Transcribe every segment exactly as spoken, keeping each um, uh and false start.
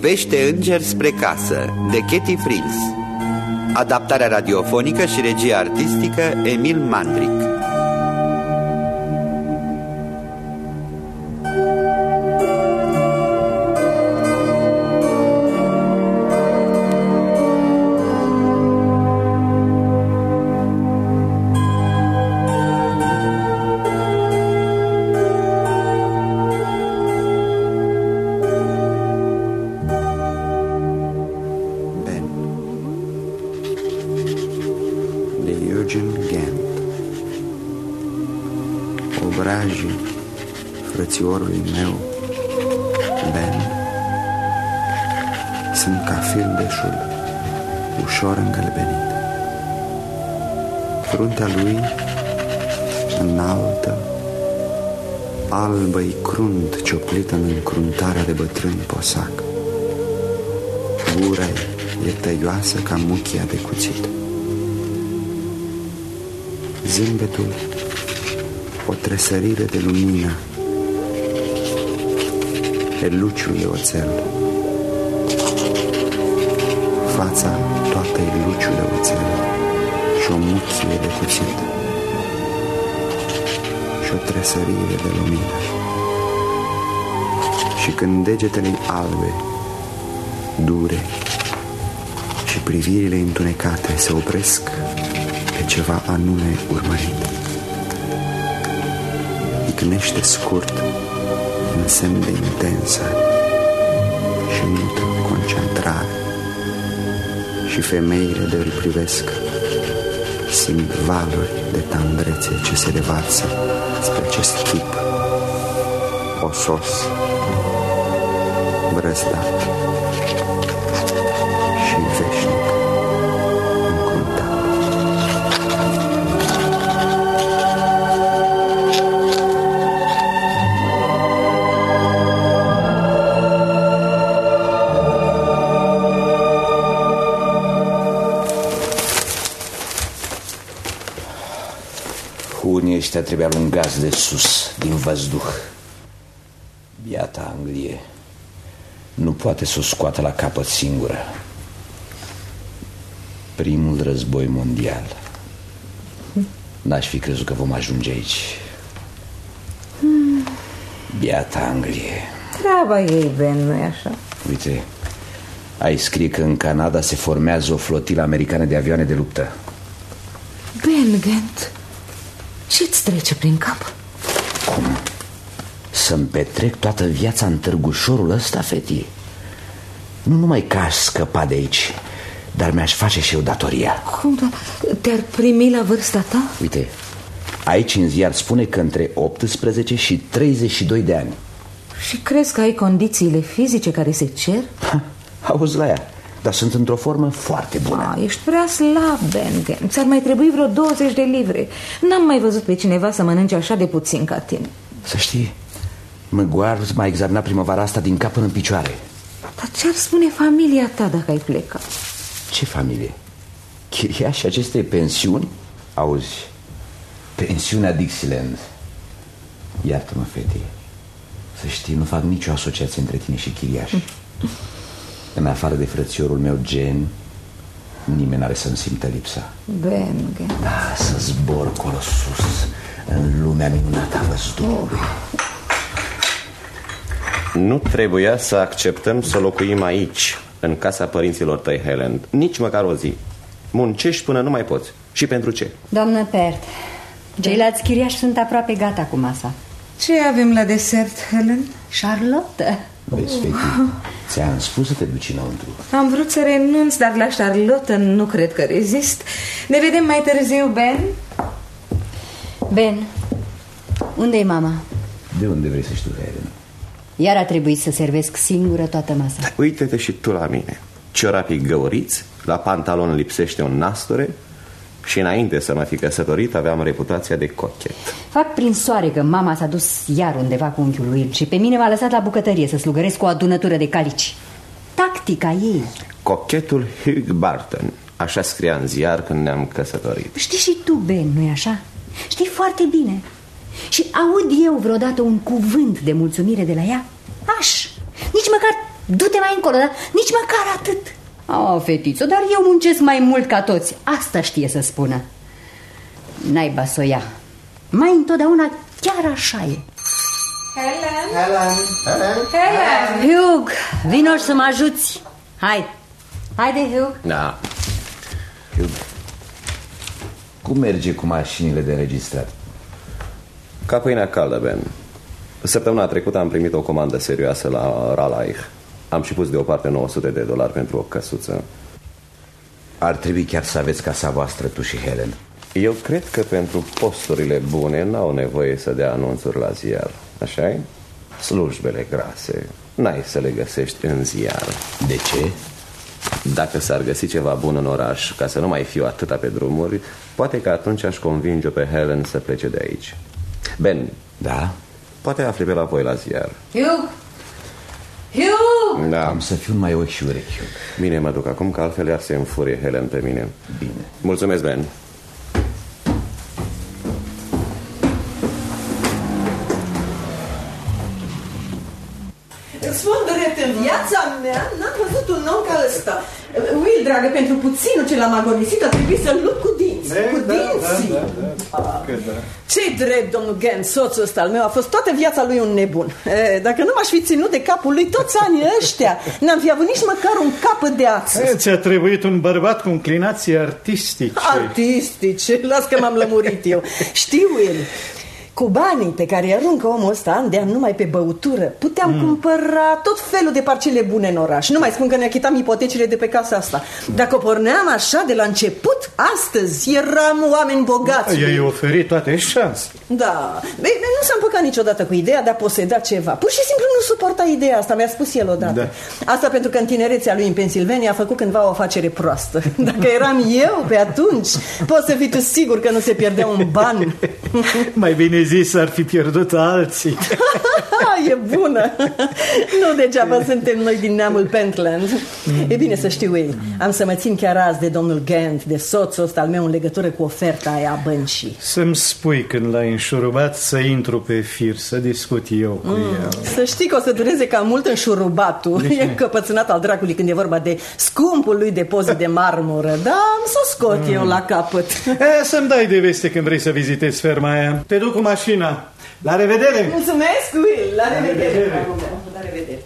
Privește îngeri spre casă, de Katie Frills. Adaptarea radiofonică și regia artistică Emil Mandric. Frățiorului meu, Ben, sunt ca fildeșul ușor îngălbenit. Fruntea lui înaltă, albă-i crunt cioplită în încruntarea de bătrân posac. Gura e tăioasă ca muchia de cuțit. Zâmbetul o tresărire de lumină, e luciul de oțel. Fața toată e luciul de oțel și o muchie de cuțit și o tresărire de lumină. Și când degetele albe, dure și privirile întunecate se opresc pe ceva anume urmărit, icnește scurt în semn de intensă și mută concentrare. Și femeile de îl privesc simt valuri de tandrețe ce se revarsă spre acest chip osos, brăzdat și veșnic încruntat. Unii ăștia trebuie alungați de sus, din văzduh. Biata Anglie nu poate să o scoată la capăt singură. Primul război mondial. N-aș fi crezut că vom ajunge aici. Biata Anglie. Treaba ei, Ben, nu-i așa? Uite, aici scrie că în Canada se formează o flotilă americană de avioane de luptă. Ben Ghent, ce-ți trece prin cap? Cum? Să-mi petrec toată viața în târgușorul ăsta, fetii? Nu numai că aș scăpa de aici, dar mi-aș face și eu datoria. Cum, doar? Te-ar primi la vârsta ta? Uite, aici în ziar spune că între optsprezece și treizeci și doi de ani. Și crezi că ai condițiile fizice care se cer? Ha, auzi la ea, dar sunt într-o formă foarte bună. A, ești prea slab, Ben. Ți-ar mai trebui vreo douăzeci de livre. N-am mai văzut pe cineva să mănânce așa de puțin ca tine. Să știi, Măgoar m-a examinat primăvara asta din cap până în picioare. Dar ce-ar spune familia ta dacă ai pleca? Ce familie? Chiriași aceste pensiuni? Auzi, pensiunea Dixieland. Iartă-mă, fete, să știi, nu fac nicio asociație între tine și chiriași. În afară de frățiorul meu, Gen, nimeni n-are să-mi simtă lipsa. Ben, da, să zbor acolo sus, în lumea minunată a văzduhului. Nu trebuia să acceptăm să locuim aici, în casa părinților tăi, Helen, nici măcar o zi. Muncești până nu mai poți. Și pentru ce? Doamnă Pert, ceilalți chiriași sunt aproape gata cu masa. Ce avem la desert, Helen? Charlotte. Vezi, feti, ți-am spus să te duci înăuntru. Am vrut să renunț, dar la Charlotte nu cred că rezist. Ne vedem mai târziu, Ben. Ben, unde e mama? De unde vrei să știu, Helen? Iar a trebuit să servesc singură toată masa. Uite-te și tu la mine. Ciorapii găuriți, la pantalon lipsește un nastore și înainte să mă fi căsătorit aveam reputația de cochet. Fac prin soare că mama s-a dus iar undeva cu unchiul lui și pe mine m-a lăsat la bucătărie să slugăresc cu o adunătură de calici. Tactica ei. Cochetul Hugh Barton, așa scria în ziar când ne-am căsătorit. Știi și tu, Ben, nu-i așa? Știi foarte bine. Și aud eu vreodată un cuvânt de mulțumire de la ea? Aș, nici măcar Du-te mai încolo, dar nici măcar atât. Oh, fetițo, dar eu muncesc mai mult ca toți. Asta știe să spună. Naiba să o ia. Mai întotdeauna chiar așa e. Helen? Helen, Helen, Helen! Hugh, vino să mă ajuți. Hai, haide, Hugh. Da. Hugh, cum merge cu mașinile de înregistrat? Ca pâinea caldă, Ben. Săptămâna trecută am primit o comandă serioasă la Raleigh. Am și pus deoparte nouă sute de dolari pentru o căsuță. Ar trebui chiar să aveți casa voastră, tu și Helen. Eu cred că pentru posturile bune n-au nevoie să dea anunțuri la ziar. Așa-i? Slujbele grase n-ai să le găsești în ziar. De ce? Dacă s-ar găsi ceva bun în oraș, ca să nu mai fiu atâta pe drumuri, poate că atunci aș convinge pe Helen să plece de aici. Ben. Da? Poate afli pe la voi la ziar. Hugh! Hugh! Da. Am să fiu mai ochi și urechi, Hugh. Bine, mă duc acum, că altfel iar se înfurie Helen pe mine. Bine. Mulțumesc, Ben. Spun drept, în viața mea n-am văzut un om ca ăsta. Will, dragă, pentru puținul ce l-am agonisit a trebuit să-l lupt cu dinți. De, cu da, dinții. Da, da, da, da. Da. Ce-i drept, domnul Gant, soțul ăsta al meu a fost toată viața lui un nebun. E, dacă nu m-aș fi ținut de capul lui toți anii ăștia, n-am fi avut nici măcar un capăt de ață. E, ți-a trebuit un bărbat cu inclinații artistice. Artistice, las că m-am lămurit eu. Știu, Will, cu banii pe care îi aruncă omul ăsta an de an numai pe băutură, puteam mm. cumpăra tot felul de parcele bune în oraș. Nu mai spun că ne achitam ipotecile de pe casa asta. Dacă o porneam așa de la început, astăzi eram oameni bogați. I-ai oferit toate șanse. Da, Bine, nu s-a împăcat niciodată cu ideea de a poseda ceva. Pur și simplu nu suporta ideea asta, mi-a spus el odată. Da. Asta pentru că în tinerețea lui în Pennsylvania a făcut cândva o afacere proastă. Dacă eram eu pe atunci, poți să fii tu sigur că nu se pierdea un ban. Mai bine zis, ar fi pierdut alții. E bună. Nu degeaba suntem noi din neamul Pentland. E bine să știu, ei, am să mă țin chiar azi de domnul Gant, de soțul ăsta al meu, în legătură cu oferta aia a băncii. Să-mi spui când l-ai înșurubat să intru pe fir, să discut eu cu mm. el. Să știi că o să dureze cam mult înșurubatul. E căpățânat al dracului când e vorba de scumpul lui depozit de marmură. Da, am să o scot mm. eu la capăt. E, să-mi dai de veste când vrei să vizitezi ferma aia. Te duc cu mașina. La revedere! Mulțumesc, Will! La revedere! La revedere! La revedere.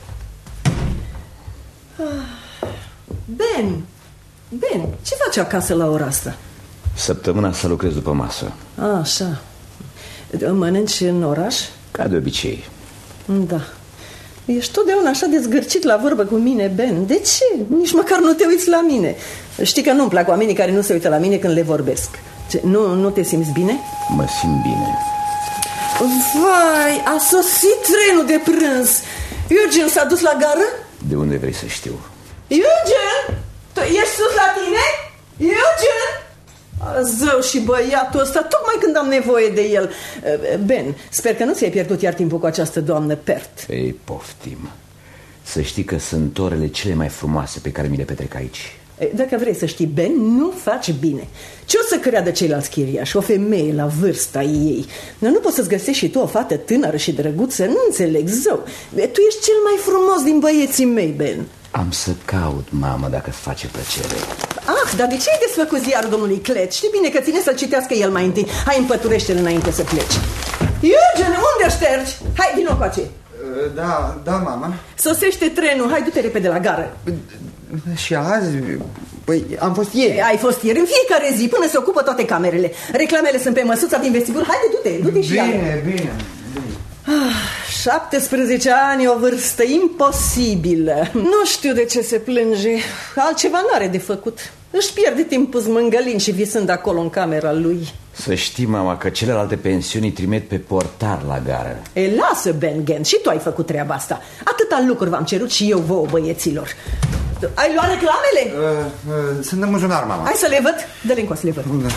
Ben! Ben, ce faci acasă la ora asta? Săptămâna să lucrez după masă. A, așa. Mănânci în oraș? Ca de obicei. Da. Ești totdeauna așa de zgârcit la vorbă cu mine, Ben. De ce? Nici măcar nu te uiți la mine. Știi că nu-mi plac oamenii care nu se uită la mine când le vorbesc. Ce, nu, nu te simți bine? Mă simt bine. Vai, a sosit trenul de prânz. Eugen s-a dus la gară? De unde vrei să știu? Eugen? Tu ești sus la tine? Eugen? Zău și băiatul ăsta, tocmai când am nevoie de el. Ben, sper că nu ți-ai pierdut iar timpul cu această doamnă Pert. Ei, poftim. Să știi că sunt orele cele mai frumoase pe care mi le petrec aici. Dacă vrei să știi, Ben, nu faci bine. Ce o să creadă ceilalți chiriași? O femeie la vârsta ei. Nu, nu poți să-ți găsești și tu o fată tânără și drăguță? Nu înțeleg, zău. Tu ești cel mai frumos din băieții mei, Ben. Am să caut, mamă, dacă îți face plăcere. Ah, dar de ce ai desfăcut ziarul domnului Clet? Știi bine că ține să-l citească el mai întâi. Hai, împăturește-l înainte să pleci. Eugen, unde ștergi? Hai, vino coace. Da, da, mama. Sosește trenul, hai, du-te repede la gară. Și azi? Păi, am fost ieri. Ai fost ieri, în fiecare zi, până se ocupă toate camerele. Reclamele sunt pe măsuța din vestibul. Haide, du-te, du-te și Bine, iară. bine, bine. Ah, șaptesprezece ani, o vârstă imposibilă. Nu știu de ce se plânge. Altceva n-are de făcut. Își pierde timpul zmângălind și visând acolo în camera lui. Să știi, mama, că celelalte pensiuni trimit pe portar la gară. E, lasă, Ben Gant, și tu ai făcut treaba asta. Atâta lucruri v-am cerut și eu vouă, băieților. Ai luat reclamele? Uh, uh, sunt în buzunar, mama. Hai să le văd. Dă-le încoa să le văd. Da.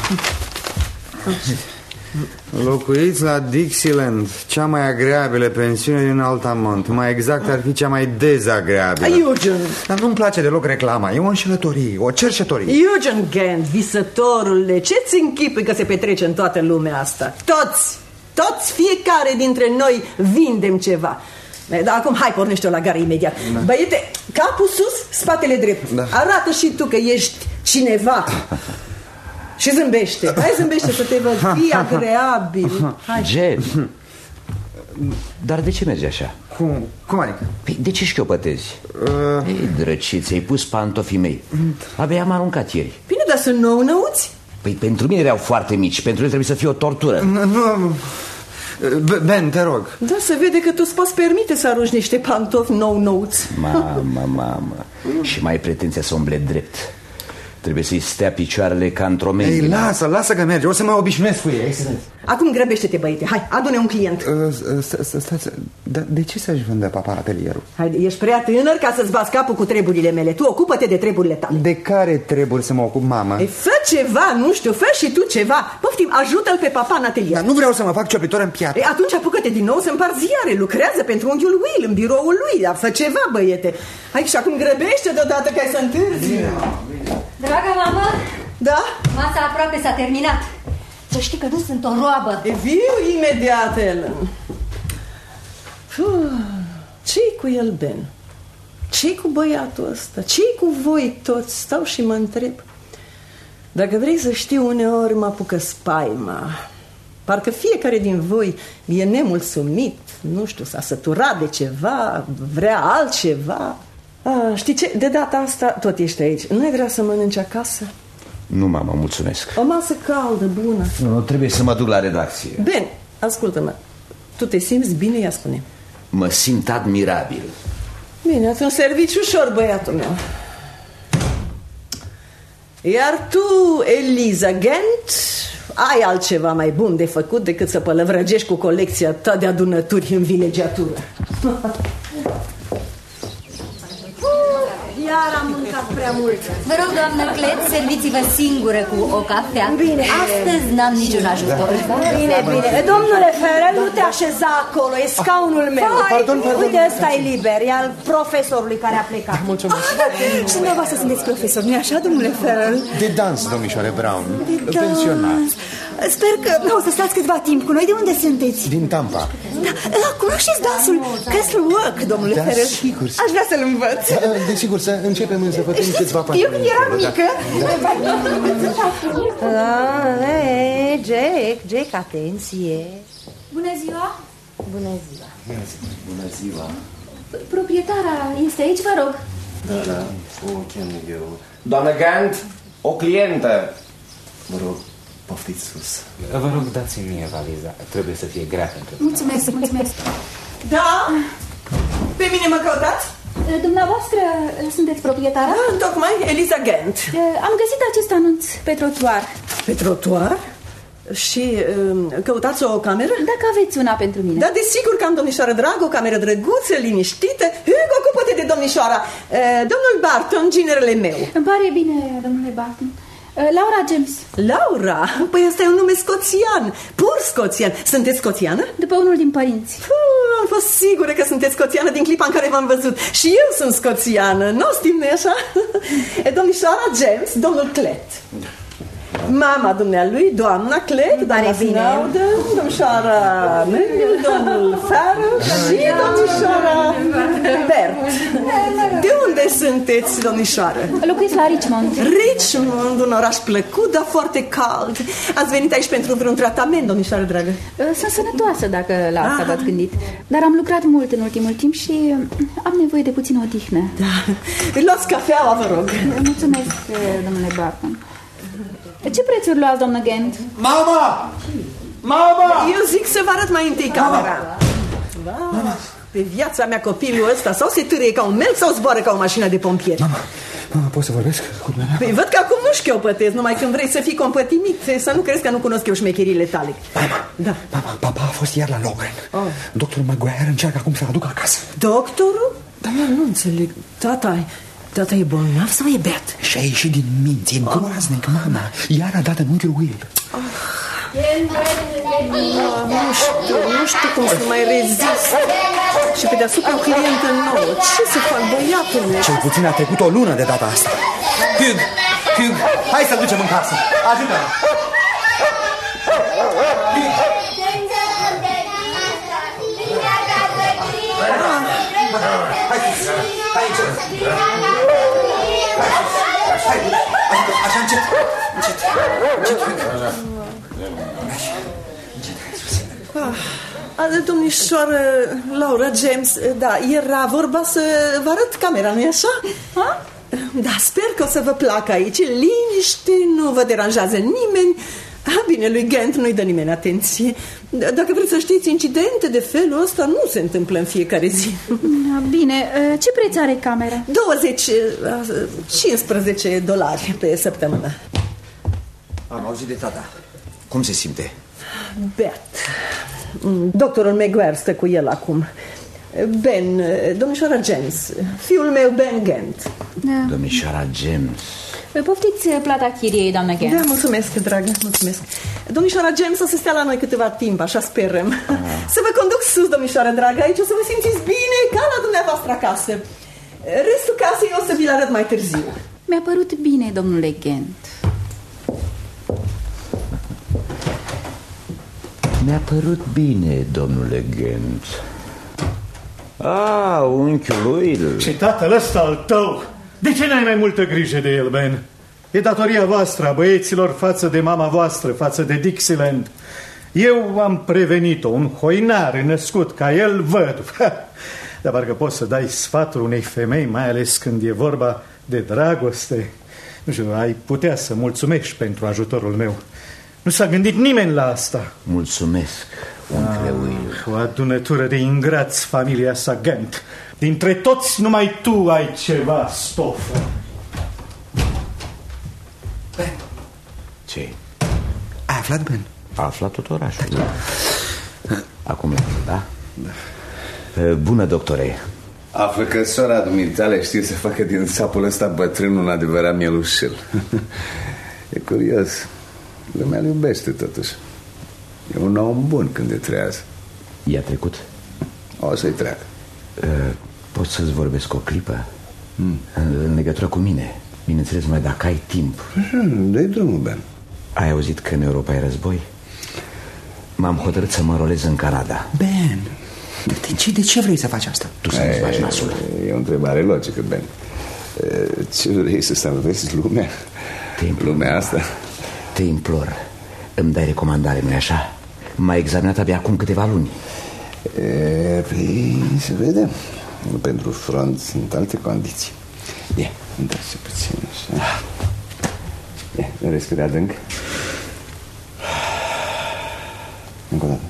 Locuiți la Dixieland, cea mai agreabilă pensiune din Altamont. Mai exact ar fi cea mai dezagreabilă. Eugen. Dar nu-mi place deloc reclama, e o înșelătorie, o cerșetorie. Eugen Gant, visătorule, ce-ți închipui că se petrece în toată lumea asta? Toți, toți, fiecare dintre noi vindem ceva. Da, acum hai, pornește-o la gară imediat. Da. Băiete, capul sus, spatele drept. Da. Arată și tu că ești cineva. Și zâmbește. Hai, zâmbește să te văd. Fii agreabil. Hai. Jen, dar de ce mergi așa? Cum, cum adică? Păi de ce șchiopătezi? Uh... Ei, drăciți, ai pus pantofii mei. Abia am aruncat ieri. Bine, dar sunt nou-năuți. Păi pentru mine erau foarte mici. Pentru el trebuie să fie o tortură. Nu, nu. Ben, te rog. Da, se vede că tu îți poți permite să arunci niște pantofi nou-nouți. Mamă, mamă. Și mai ai pretenția să umble drept. Trebuie să-i stea picioarele ca într-o mendilă. Ei, lasă, lasă că merge, o să mă obișnuiesc cu ei. Excelent. Acum grăbește-te, băiete, hai, adune un client. Stați, dar de ce să-și vândă papa atelierul? Hai, ești prea tânăr ca să-ți bați capul cu treburile mele. Tu ocupă-te de treburile tale. De care treburi să mă ocup, mama? E, fă ceva, nu știu, fă și tu ceva. Poftim, ajută-l pe papa în atelier. Dar nu vreau să mă fac ciorbitor în piatră. E, atunci apucă-te din nou să împarți ziare. Lucrează pentru unchiul Will în biroul lui. Dar fă ceva, băiete. Hai, și acum grăbește deodată că ai să întârzi. Dragă mamă, da? Masa aproape s-a terminat. Să știi că nu sunt o roabă. E viu imediat, Ellen. Ce-i cu el, Ben? Ce-i cu băiatul ăsta? Ce-i cu voi toți? Stau și mă întreb. Dacă vrei să știu, uneori mă apucă spaima. Parcă fiecare din voi e nemulțumit. Nu știu, s-a săturat de ceva, vrea altceva. Ah, știi ce? De data asta tot ești aici. Nu ai vrea să mănânci acasă? Nu, mama, mulțumesc. O masă caldă, bună. Nu, nu, trebuie să mă duc la redacție. Ben, ascultă-mă. Tu te simți bine? Ia spune. Mă simt admirabil. Bine, ați un serviciu ușor, băiatul meu. Iar tu, Eliza Gent, ai altceva mai bun de făcut decât să pălăvrăgești cu colecția ta de adunături în vilegiatură. Iar am mâncat prea mult. Vă rog, doamnă Clet, serviți-vă singură cu o cafea. Bine. Astăzi n-am niciun ajutor. Bine, bine. Domnule Ferel, nu te așeza acolo, e scaunul meu. Pardon, pardon. Uite, ăsta e liber, e al profesorului care a plecat. Mulțumesc. Și dumneavoastră sunteți profesor, nu-i așa, domnule Ferel? De dans, domnișoare Brown. De pensionar. Sper că nu o să stați câtva timp cu noi. De unde sunteți? Din Tampa. Da, cunoașteți dansul Castle Work, domnule da, Ferel? Sigur. Aș vrea să-l învăț. Da, desigur, să începem să facem câțiva pași. Eu când eram mică. Jack, Jack, atenție. Bună ziua. Bună ziua. Bună ziua. Proprietara este aici, vă rog. Da, da, o chem eu. Doamnă Gant, o clientă. Vă rog, poftiți sus. Vă rog, dați-mi mie valiza. Trebuie să fie grea pentru... Mulțumesc, mulțumesc. Da? Pe mine mă căutați? Dumneavoastră sunteți proprietară? Da, tocmai, Eliza Gent. Am găsit acest anunț pe trotuar. Pe trotuar? Și căutați o cameră? Dacă aveți una pentru mine. Da, desigur că am, domnișoară dragă, o cameră drăguță, liniștită. Hugo, ocupă-te de domnișoara. Domnul Barton, ginerele meu. Îmi pare bine, domnule Barton. Laura James. Laura? Păi ăsta e un nume scoțian, pur scoțian. Sunteți scoțiană? După unul din părinți. Puh, am fost sigură că sunteți scoțiană din clipa în care v-am văzut. Și eu sunt scoțiană, nu o știm, nu-i așa? Domnișoara James, domnul Clet. Mama dumnealui, doamna Clet, doamna Snowden, domnișoara Mendel, domnul Farrell și domnișoara Bert. De unde sunteți, domnișoară? Locuiesc la Richmond. Richmond, un oraș plăcut, dar foarte cald. Ați venit aici pentru vreun tratament, domnișoară dragă? Sunt sănătoasă, dacă la asta v-ați gândit. Dar am lucrat mult în ultimul timp și am nevoie de puțină odihnă. Da. Luați cafeaua, vă rog. Mulțumesc, domnule Barton. Ce prețuri luați, doamnă Gent? Mama! Mama! Eu zic să vă arăt mai întâi camera. Mama. Pe viața mea copilul ăsta sau se târâie ca un melc sau zboară ca o mașină de pompieri. Mama, mama, poți să vorbesc cu mine? Păi văd că acum nu șchiopătesc, numai când vrei să fii compătimit. Să nu crezi că nu cunosc eu șmecherile tale. Mama, da. Mama, papa a fost iar la Loughran. Oh. Doctorul Maguire încearcă acum să-l aducă acasă. Doctorul? Dar eu nu înțeleg. Tata, tata e bolnav sau e beat? Și a ieșit din minți, e groaznic, mama. Iar a dat în unchiul Will. Oh. Ah, nu știu, nu știu cum să mai rezist. Și pe deasupra o clientă nouă. Ce să fac, băiatul meu? Cel puțin a trecut o lună de data asta. Hugh, Hugh, hai să ducem în casă. Ajută-mă. Ah, Ah, domnișoară Laura James, da, era vorba să vă arăt camera, nu-i așa? Ha? Da, sper că o să vă placă aici. Liniște, nu vă deranjează nimeni. Ah, bine, lui Gant nu-i dă nimeni atenție. Dacă vreți să știți, incidente de felul ăsta nu se întâmplă în fiecare zi. Bine, ce preț are camera? douăzeci, cincisprezece dolari pe săptămână. Am auzit de tata. Cum se simte? Beat. Doctorul Maguire stă cu el acum. Ben, domnișoara James, fiul meu Ben Gant. Da. Domnișoara James. Poftiți plata chiriei, doamnă Gant. Da, mulțumesc, dragă, mulțumesc. Domnișoara James o să stea la noi câteva timp, așa sperăm. Ah. Să vă conduc sus, domnișoară dragă, aici o să vă simțiți bine, ca la dumneavoastră acasă. Restul casei o să vi-l arăt mai târziu. Mi-a părut bine, domnule Gant. Mi-a părut bine, domnule Gant. Ah, unchiul lui. Și tatăl ăsta al tău, de ce n-ai mai multă grijă de el, Ben? E datoria voastră, a băieților, față de mama voastră, față de Dixieland. Eu am prevenit-o, un hoinar născut ca el văd. Dar parcă poți să dai sfatul unei femei, mai ales când e vorba de dragoste. Nu știu, ai putea să mulțumești pentru ajutorul meu. Nu s-a gândit nimeni la asta. Mulțumesc, uncle Will. O adunătură de ingrați, familia sa Gant. Dintre toți numai tu ai ceva stofă. Ben. Ce? Ai aflat, Ben? A aflat tot orașul. Acum, da? Da. Bună, doctore. Află că sora dumitale știe să facă din sapul ăsta bătrân un adevărat mielușel. E curios. Lumea îl iubește totuși. E un om bun când e treaz. I-a trecut? O să-i treacă. Pot să-ți vorbesc o clipă? Hmm. În legătură cu mine. Bineînțeles, mai dacă ai timp. Dă-i drumul, Ben. Ai auzit că în Europa e război? M-am hotărât să mă rolez în Canada. Ben, de ce, de ce vrei să faci asta? Tu să nu-ți faci nasul. E o întrebare logică, Ben. Ce vrei, să salvezi lumea? Lumea asta? Te implor, îmi dai recomandare, nu-i așa? M-ai examinat abia acum câteva luni. E, păi, să vedem. Pentru front sunt alte condiții. Ia, întoarce puțin așa. Ia, respira adânc. Încă o dată.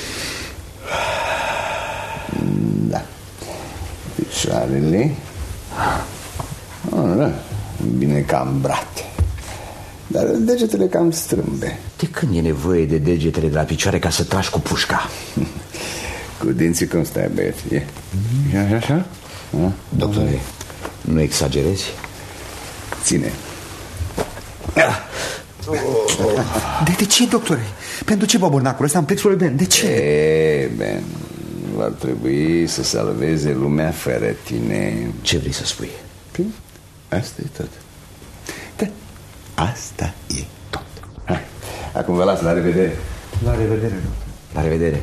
Da. Picioarele. Oh, da. Bine cambrate. Dar degetele cam strâmbe. De când e nevoie de degetele de la picioare ca să tragi cu pușca? Cu dinții cum stai, băieți? E așa, așa? Doctore, nu exagerezi? Ține. De, de ce, doctore? Pentru ce boburnacul ăsta în plexul lui Ben? De ce? E, Ben, va trebui să salveze lumea fără tine. Ce vrei să spui? Păi, asta e tot. Da, asta e tot. Hai. Acum vă las, la revedere. La revedere, doctor. La revedere.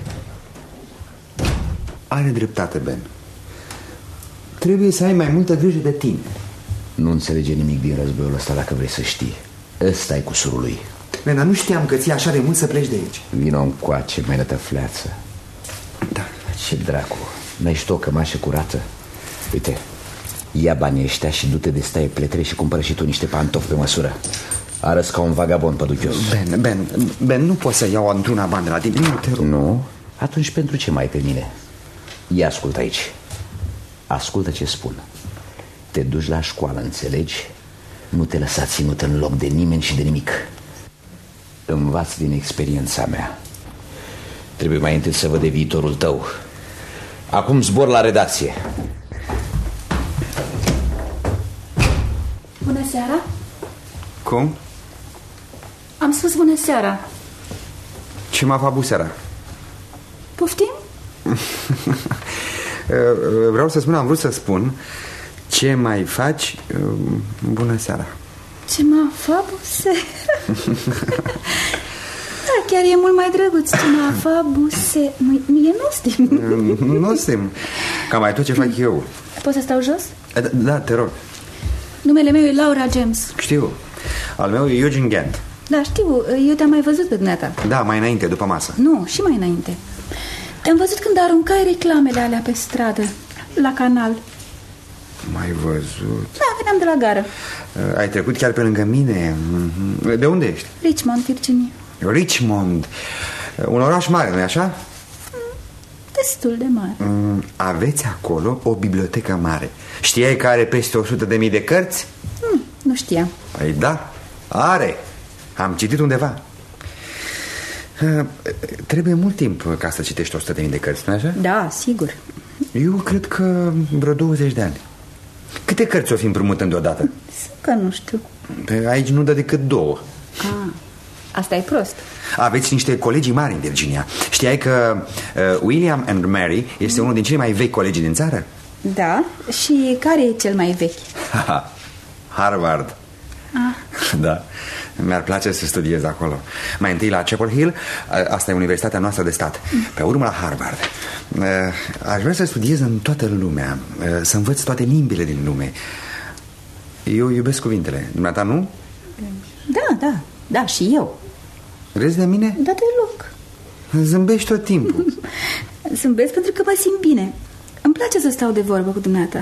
Are dreptate, Ben. Trebuie să ai mai multă grijă de tine. Nu înțelege nimic din războiul ăsta, dacă vrei să știi. Ăsta e cusurul lui. Ben, dar nu știam că ți-e așa de mult să pleci de aici. Vino încoace, mai nătăfleață. Da. Ce dracu, n-ai și tu o cămașă curată? Uite, ia banii ăștia și du-te de staie pletre și cumpără și tu niște pantofi pe măsură. Arăți ca un vagabond păduchios. Ben, Ben, Ben, nu pot să iau într-una bani de la tine. Nu, te rog. Nu? Atunci pentru ce mai pe mine? Ia ascultă aici. Ascultă ce spun. Te duci la școală, înțelegi? Nu te lăsa ținut în loc de nimeni și de nimic. Învați din experiența mea. Trebuie mai întâi să văd de viitorul tău. Acum zbor la redacție. Bună seara. Cum? Am spus bună seara. Ce m-a făcut seara? Poftim? Vreau să spun, am vrut să spun ce mai faci. Bună seara. Ce m-a făcut seara? Da, chiar e mult mai drăguț. Ce m-a făcut seara. Nu e nostim. Nostim. Cam mai tot ce fac eu. Poți să stau jos? Da, da, te rog. Numele meu e Laura James. Știu. Al meu e Eugene Gant. Da, știu, eu te-am mai văzut pe dumneata. Da, mai înainte, după masă. Nu, și mai înainte. Te-am văzut când aruncai reclamele alea pe stradă, la canal. M-ai văzut? Da, veneam de la gară. Ai trecut chiar pe lângă mine. De unde ești? Richmond, Virginia. Richmond. Un oraș mare, nu-i așa? Destul de mare. Aveți acolo o bibliotecă mare. Știai că are peste o sută de mii de cărți? Hmm, nu știam. Păi da, are. Am citit undeva. Trebuie mult timp ca să citești o sută de mii de cărți, nu așa? Da, sigur. Eu cred că vreo douăzeci de ani. Câte cărți o fi împrumutând deodată? Că nu știu. Pe aici nu dă decât două. Ah, asta e prost. Aveți niște colegi mari în Virginia. Știai că uh, William and Mary este unul din cei mai vechi colegi din țară? Da, și care e cel mai vechi? Harvard. Ah. Da, mi-ar place să studiez acolo. Mai întâi la Chapel Hill, asta e universitatea noastră de stat. Pe urmă la Harvard. Aș vrea să studiez în toată lumea, să învăț toate limbile din lume. Eu iubesc cuvintele, dumneata nu? Da, da, da, și eu. Râzi de mine? Da, deloc. Zâmbești tot timpul. Zâmbesc pentru că mă simt bine. Îmi place să stau de vorbă cu dumneata.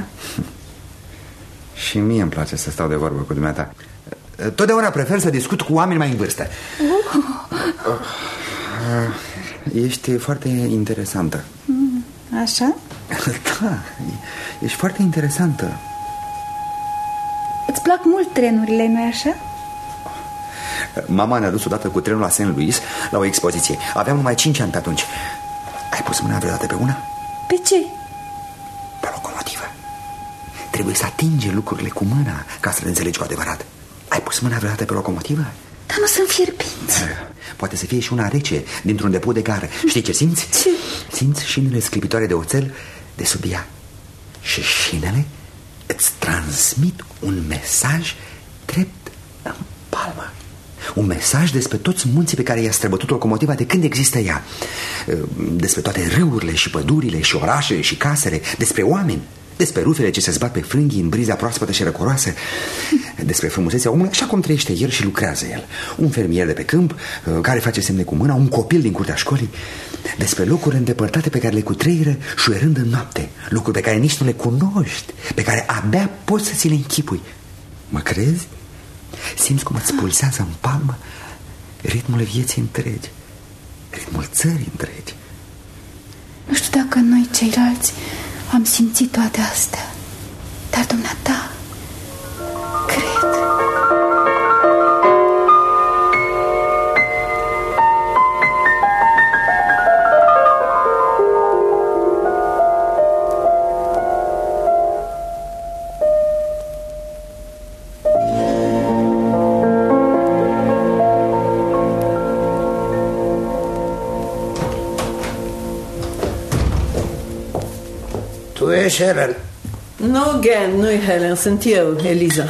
Și mie îmi place să stau de vorbă cu dumneata. Totdeauna prefer să discut cu oameni mai în vârstă. uh. Ești foarte interesantă. Așa? Da, ești foarte interesantă. Îți plac mult trenurile, nu-i așa? Mama ne-a dus odată cu trenul la Saint Louis la o expoziție. Aveam numai cinci ani pe atunci. Ai pus mâna vreodată pe una? Pe ce? Pe locomotivă. Trebuie să atingi lucrurile cu mâna ca să le înțelegi cu adevărat. Ai pus mâna vreodată pe locomotivă? Dar nu sunt fierbinți. Poate să fie și una rece dintr-un depot de gară. Știi ce simți? Ce? Simți șinele sclipitoare de oțel de sub ea. Și șinele îți transmit un mesaj drept în palmă. Un mesaj despre toți munții pe care i-a străbătut locomotiva de când există ea. Despre toate râurile și pădurile și orașele și casele. Despre oameni. Despre rufele ce se zbat pe frânghii în briza proaspătă și răcoroasă. Despre frumusețea omului așa cum trăiește el și lucrează el. Un fermier de pe câmp care face semne cu mâna, un copil din curtea școlii. Despre locurile îndepărtate pe care le cutreieră șuierând în noapte. Lucruri pe care nici nu le cunoști, pe care abia poți să ți le închipui. Mă crezi? Simți cum îți pulsează în palmă ritmul vieții întregi, ritmul țării întregi. Nu știu dacă noi ceilalți am simțit toate astea, dar dumneata, cred. Tu ești Helen? Nu, Gen, nu-i Helen, sunt eu, Eliza.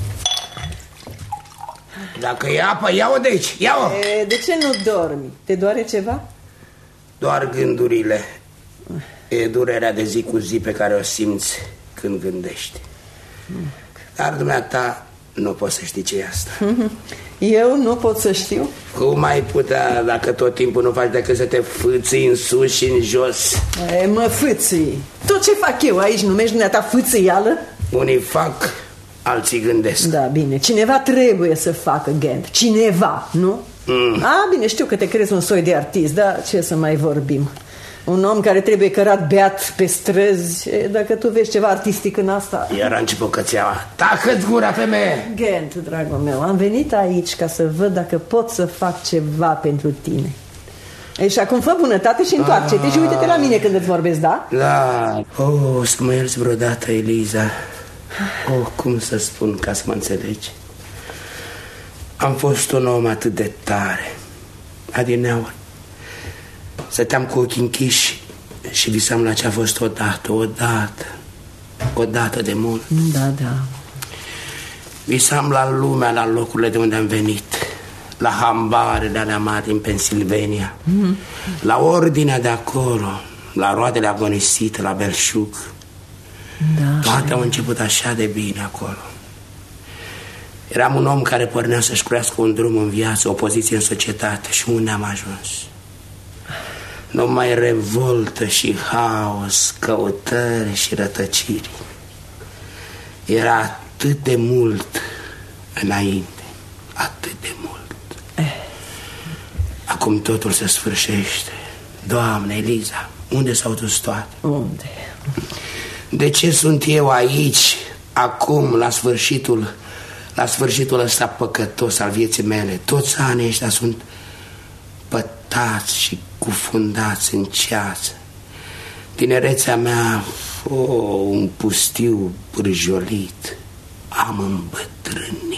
Dacă e apă, ia-o de aici, ia-o. E, de ce nu dormi? Te doare ceva? Doar gândurile. E durerea de zi cu zi pe care o simți când gândești. Dar dumneata nu poți să știi ce e asta. Eu nu pot să știu? Cum ai putea dacă tot timpul nu faci decât să te fâții în sus și în jos? E, mă fâții. Tot ce fac eu aici numești dumneata fâțâială? Unii fac, alții gândesc. Da, bine, cineva trebuie să facă, Gent. Cineva, nu? Mm. A, bine, știu că te crezi un soi de artist, dar ce să mai vorbim? Un om care trebuie cărat beat pe străzi. E, dacă tu vezi ceva artistic în asta... Iar a început cățeaua. Tacă-ți gura, femeie! Gent, dragul meu, am venit aici ca să văd dacă pot să fac ceva pentru tine. E, și acum fă bunătate și întoarce-te și uite-te la mine când îți vorbesc, da? Da. Oh, să mă ierți vreodată, Eliza. Oh, cum să spun ca să mă înțelegi? Am fost un om atât de tare. Adineauri stăteam cu ochii închiși și visam la ce a fost odată, odată, odată de mult. Da, da. Visam la lumea, la locurile de unde am venit, la hambarele alea mari din Pennsylvania, mm. la ordinea de acolo, la roadele agonisite, la belșug. Da, toate au început așa de bine acolo. Eram un om care pornea să-și crească un drum în viață, o poziție în societate. Și unde am ajuns? Numai revoltă și haos, căutări și rătăciri. Era atât de mult înainte, atât de mult. Acum totul se sfârșește. Doamne, Eliza, unde s-au dus toate? Unde? De ce sunt eu aici, acum, la sfârșitul, la sfârșitul ăsta păcătos al vieții mele? Toți anii ăștia sunt pătați și cufundați în ceață. Tinerețea mea, oh, un pustiu pârjolit. Am îmbătrânit.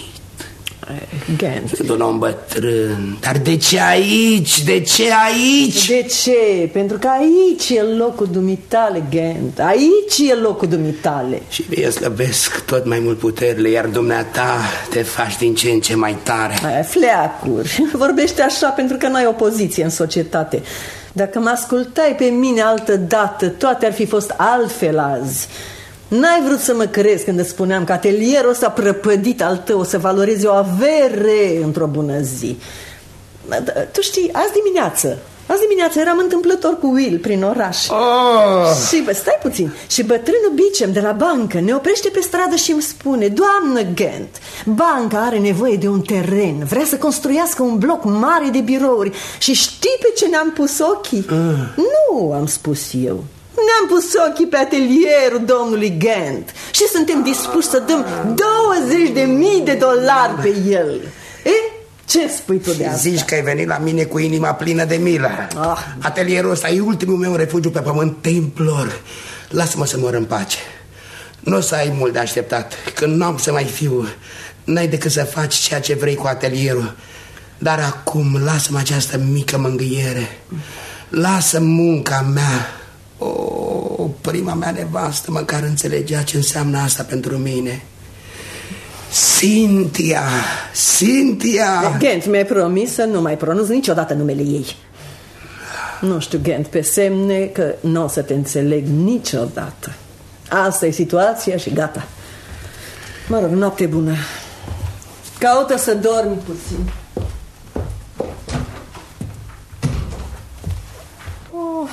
Gent. Sunt un om bătrân. Dar de ce aici? De ce aici? De ce? Pentru că aici e locul dumitale, Gent. Aici e locul dumitale. Și mie slăbesc tot mai mult puterile, iar dumneata te faci din ce în ce mai tare. Aia, fleacuri. Vorbește așa pentru că n-ai opoziție în societate. Dacă mă ascultai pe mine altă dată, toate ar fi fost altfel azi. N-ai vrut să mă crezi când îți spuneam că atelierul ăsta prăpădit al tău o să valoreze o avere într-o bună zi. Tu știi, azi dimineață Azi dimineață eram întâmplător cu Will prin oraș. oh. Și bă, stai puțin. Și bătrânul Bicem de la bancă ne oprește pe stradă și îmi spune: doamnă Gent, banca are nevoie de un teren, vrea să construiască un bloc mare de birouri. Și știi pe ce ne-am pus ochii? uh. Nu, am spus eu, ne-am pus ochii pe atelierul domnului Gent și suntem dispuși să dăm douăzeci de mii de dolari pe el. E? Ce spui tu de asta? Zici că ai venit la mine cu inima plină de milă. ah. Atelierul ăsta e ultimul meu refugiu pe pământ. Te implor, lasă-mă să mor în pace. Nu o să ai mult de așteptat. Când nu am să mai fiu, n-ai decât să faci ceea ce vrei cu atelierul. Dar acum lasă-mă această mică mângâiere. Lasă munca mea. O, prima mea nevastă măcar înțelegea ce înseamnă asta pentru mine. Cynthia, Cynthia. Gent, mi-ai promis să nu mai pronunț niciodată numele ei. Nu știu, Gent, pe semne că nu o să te înțeleg niciodată. Asta e situația și gata. Mă rog, noapte bună. Caută să dormi puțin. Oh.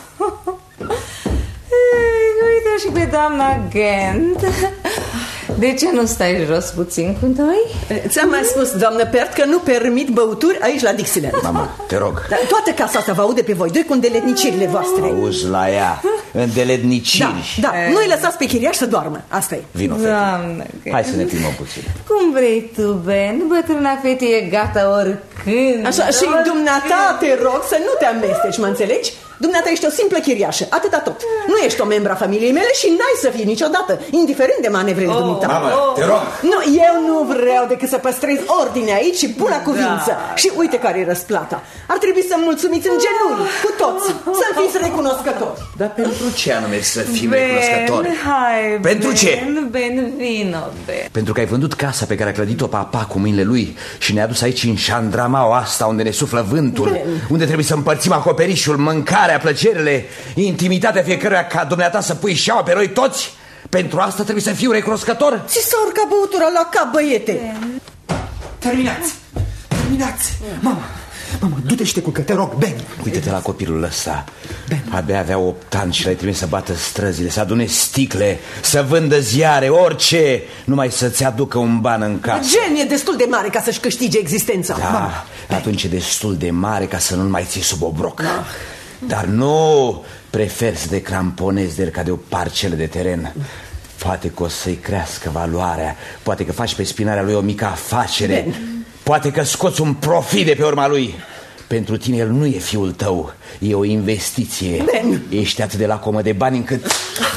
Ei, uite și pe doamna Gent. De ce nu stai jos puțin cu noi? Ți-am mai spus, doamnă Pert, că nu permit băuturi aici la Dixieland. Mama, te rog. Dar toată casa asta vă aude pe voi doi cu îndeletnicirile voastre. Auzi la ea, îndeletniciri. Da, da, nu-i lăsați pe chiriaș să doarmă. Asta e. Vino, fete. Hai să ne plimbăm puțin. Cum vrei tu, Ben? Bătrâna fete e gata oricând. Așa, și dumneata te rog să nu te amesteci, mă înțelegi? Dumneata ești o simplă chiriașă, atâta tot. Nu ești o membra familiei mele și n-ai să fii niciodată, indiferent de manevrele oh, dumneata. Mamă, te rog. Nu, eu nu vreau decât să păstrez ordine aici și buna cuvință. Da. Și uite care e răsplata. Ar trebui să-mi mulțumiți în genunchi, cu toți, să-mi fiți recunoscători. Dar pentru ce anume să fim ben, recunoscători? Hai, pentru Ben, ce? Ben, vino, Ben. Pentru că ai vândut casa pe care a clădit-o papa cu mâinile lui și ne-a dus aici în șandramaua asta unde ne suflă vântul, ben. Unde trebuie să împărțim acoperișul, mâncarea, plăcerile, intimitatea fiecăruia, ca dumneata să pui șaua pe noi toți. Pentru asta trebuie să fiu recunoscător. Ți s-a urcat băutura la cap, băiete. Terminați, terminați. Mama, mama, du-te și te culcă, te rog, Ben. Uite-te la copilul ăsta. Ben. Abia avea opt ani și l-ai trimis să bată străzile, să adune sticle, să vândă ziare, orice, numai să-ți aducă un ban în casă. Gen e destul de mare ca să-și câștige existența. Da, mama. Atunci e destul de mare ca să nu-l mai ții sub obroc. Da. Dar nu prefer să te cramponezi de el ca de o parcelă de teren. Poate că o să-i crească valoarea, poate că faci pe spinarea lui o mică afacere, ben. Poate că scoți un profit de pe urma lui. Pentru tine el nu e fiul tău, e o investiție, ben. Ești atât de lacomă de bani încât...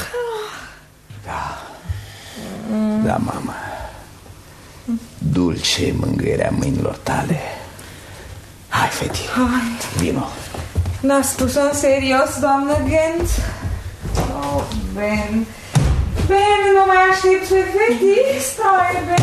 Da, da, mama, dulce mângâierea mâinilor tale. Hai, feti, vino. N-a spus-o în serios, doamnă Gent? Oh, Ben. Ben, nu mai aștept pe feti? Stai, Ben.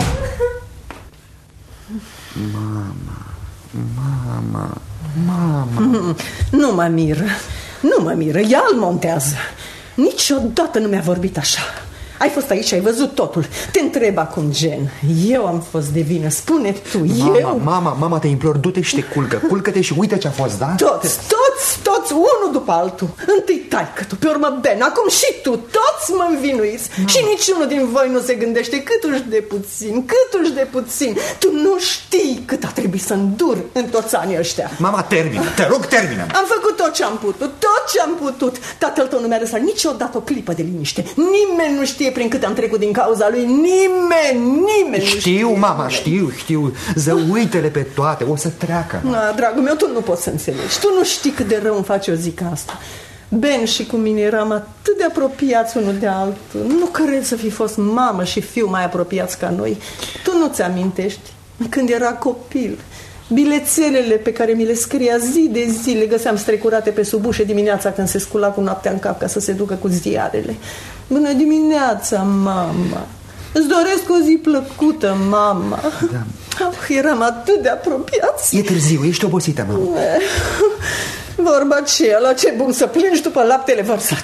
Mama, mama, mama. Nu mă miră, nu mă miră, ea îl montează. Niciodată nu mi-a vorbit așa. Ai fost aici, ai văzut totul. Te întreb acum, Jen. Eu am fost de vină, spune tu. Mama, eu... mama, mama, te implor, du-te și te culcă. Culcă-te și uite ce a fost, da? Toți, toți, toți, unul după altul. Întâi taică-tu, pe urmă Ben, acum și tu. Toți mă învinuiți. Mama. Și niciunul din voi nu se gândește câtuși de puțin, câtuși de puțin. Tu nu știi cât a trebuit să îndur în toți anii ăștia. Mama, termină, te rog, termină. Am făcut tot ce am putut, tot ce am putut. Tatăl tău nu mi-a lăsat niciodată o clipă de liniște. Nimeni nu știe prin cât am trecut din cauza lui. Nimeni, nimeni nu știe. Știu, mama, știu, știu. Zăuite-le pe toate, o să treacă. Na, dragul meu, tu nu poți să înțelegi. Tu nu știi cât de rău îmi face o zi ca asta. Ben și cu mine eram atât de apropiați unul de altul. Nu cred să fi fost mamă și fiu mai apropiați ca noi. Tu nu-ți amintești când era copil? Bilețelele pe care mi le scria zi de zi le găseam strecurate pe sub ușă dimineața când se scula cu noaptea în cap ca să se ducă cu ziarele. Bună dimineața, mama. Îți doresc o zi plăcută, mama. Da. Oh, eram atât de apropiați. E târziu, ești obosită, mama. Vorba aceea, la ce bun să plângi după laptele vărsat.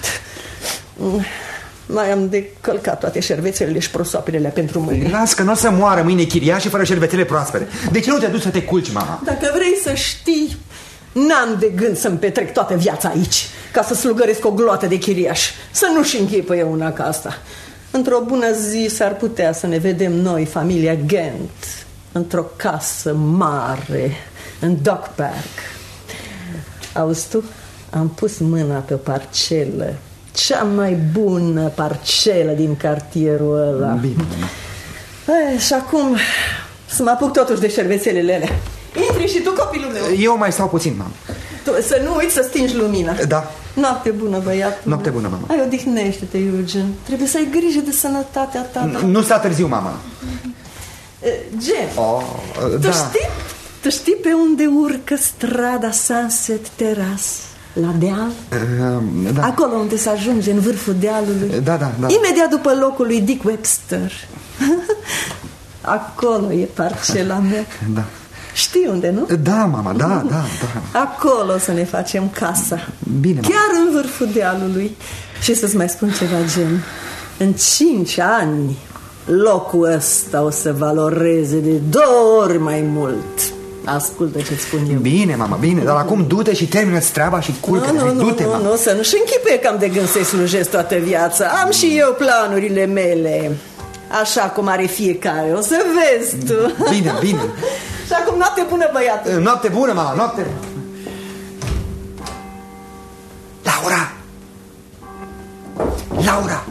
Mai am de călcat toate șervețelele și prosoapelele pentru mâine. Las că nu o să moară mâine chiriașii fără șervețele proaspete. De ce nu te duci să te culci, mama? Dacă vrei să știi, n-am de gând să-mi petrec toată viața aici ca să slugăresc o gloată de chiriaș. Să nu-și închipăie una ca asta. Într-o bună zi s-ar putea să ne vedem noi, familia Gent, într-o casă mare în Dock Park. Auzi tu? Am pus mâna pe o parcelă, cea mai bună parcelă din cartierul ăla. Bine. E, și acum să mă apuc totuși de șervețelele alea. Intri și tu, copilul meu. Eu mai stau puțin, mama. Tu, să nu uiți să stingi lumina. Da. Noapte bună, băiatul. Noapte bună, mama. Hai, odihnește-te, Eugen. Trebuie să ai grijă de sănătatea ta. Nu sta târziu, mama. Jen, oh, tu da. știi? Tu știi pe unde urcă strada Sunset Terrace? La deal? Uh, da. Acolo unde se ajunge, în vârful dealului. Da, da, da. Imediat după locul lui Dick Webster. Acolo e parcela mea. Da. Știi unde, nu? Da, mama, da, da, da. Acolo să ne facem casa. Bine, mama. Chiar în vârful dealului. Și să-ți mai spun ceva, Gen. În cinci ani locul ăsta o să valoreze de două ori mai mult. Ascultă ce-ți spun eu. Bine, mama, bine, dar acum du-te și termină-ți treaba și culcă-te. Nu, nu, du-te, nu, mama. nu, să nu-și închipuie că am de gând să-i slujesc toată viața. Am și eu planurile mele, așa cum are fiecare. O să vezi tu. Bine, bine. Și acum noapte bună, băiatul. Noapte bună, mama, noapte. Laura! Laura!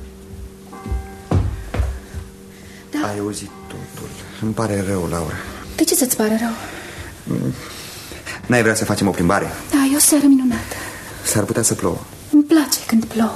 Da. Ai auzit totul. Îmi pare rău, Laura. De ce să-ți pare rău? N-ai vrea să facem o plimbare? Da, e o seară minunată. S-ar putea să plouă. Îmi place când plouă.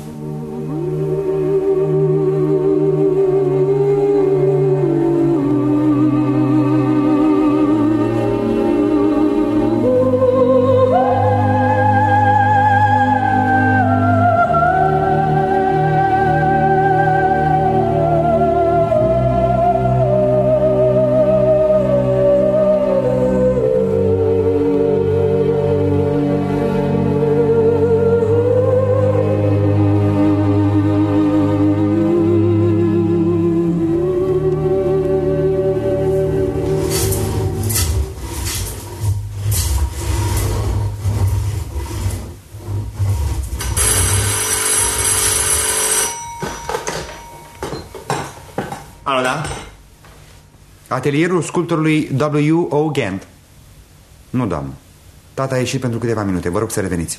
Alo, da? Atelierul sculptorului W O Gent. Nu, doamnă. Tata a ieșit pentru câteva minute. Vă rog să reveniți.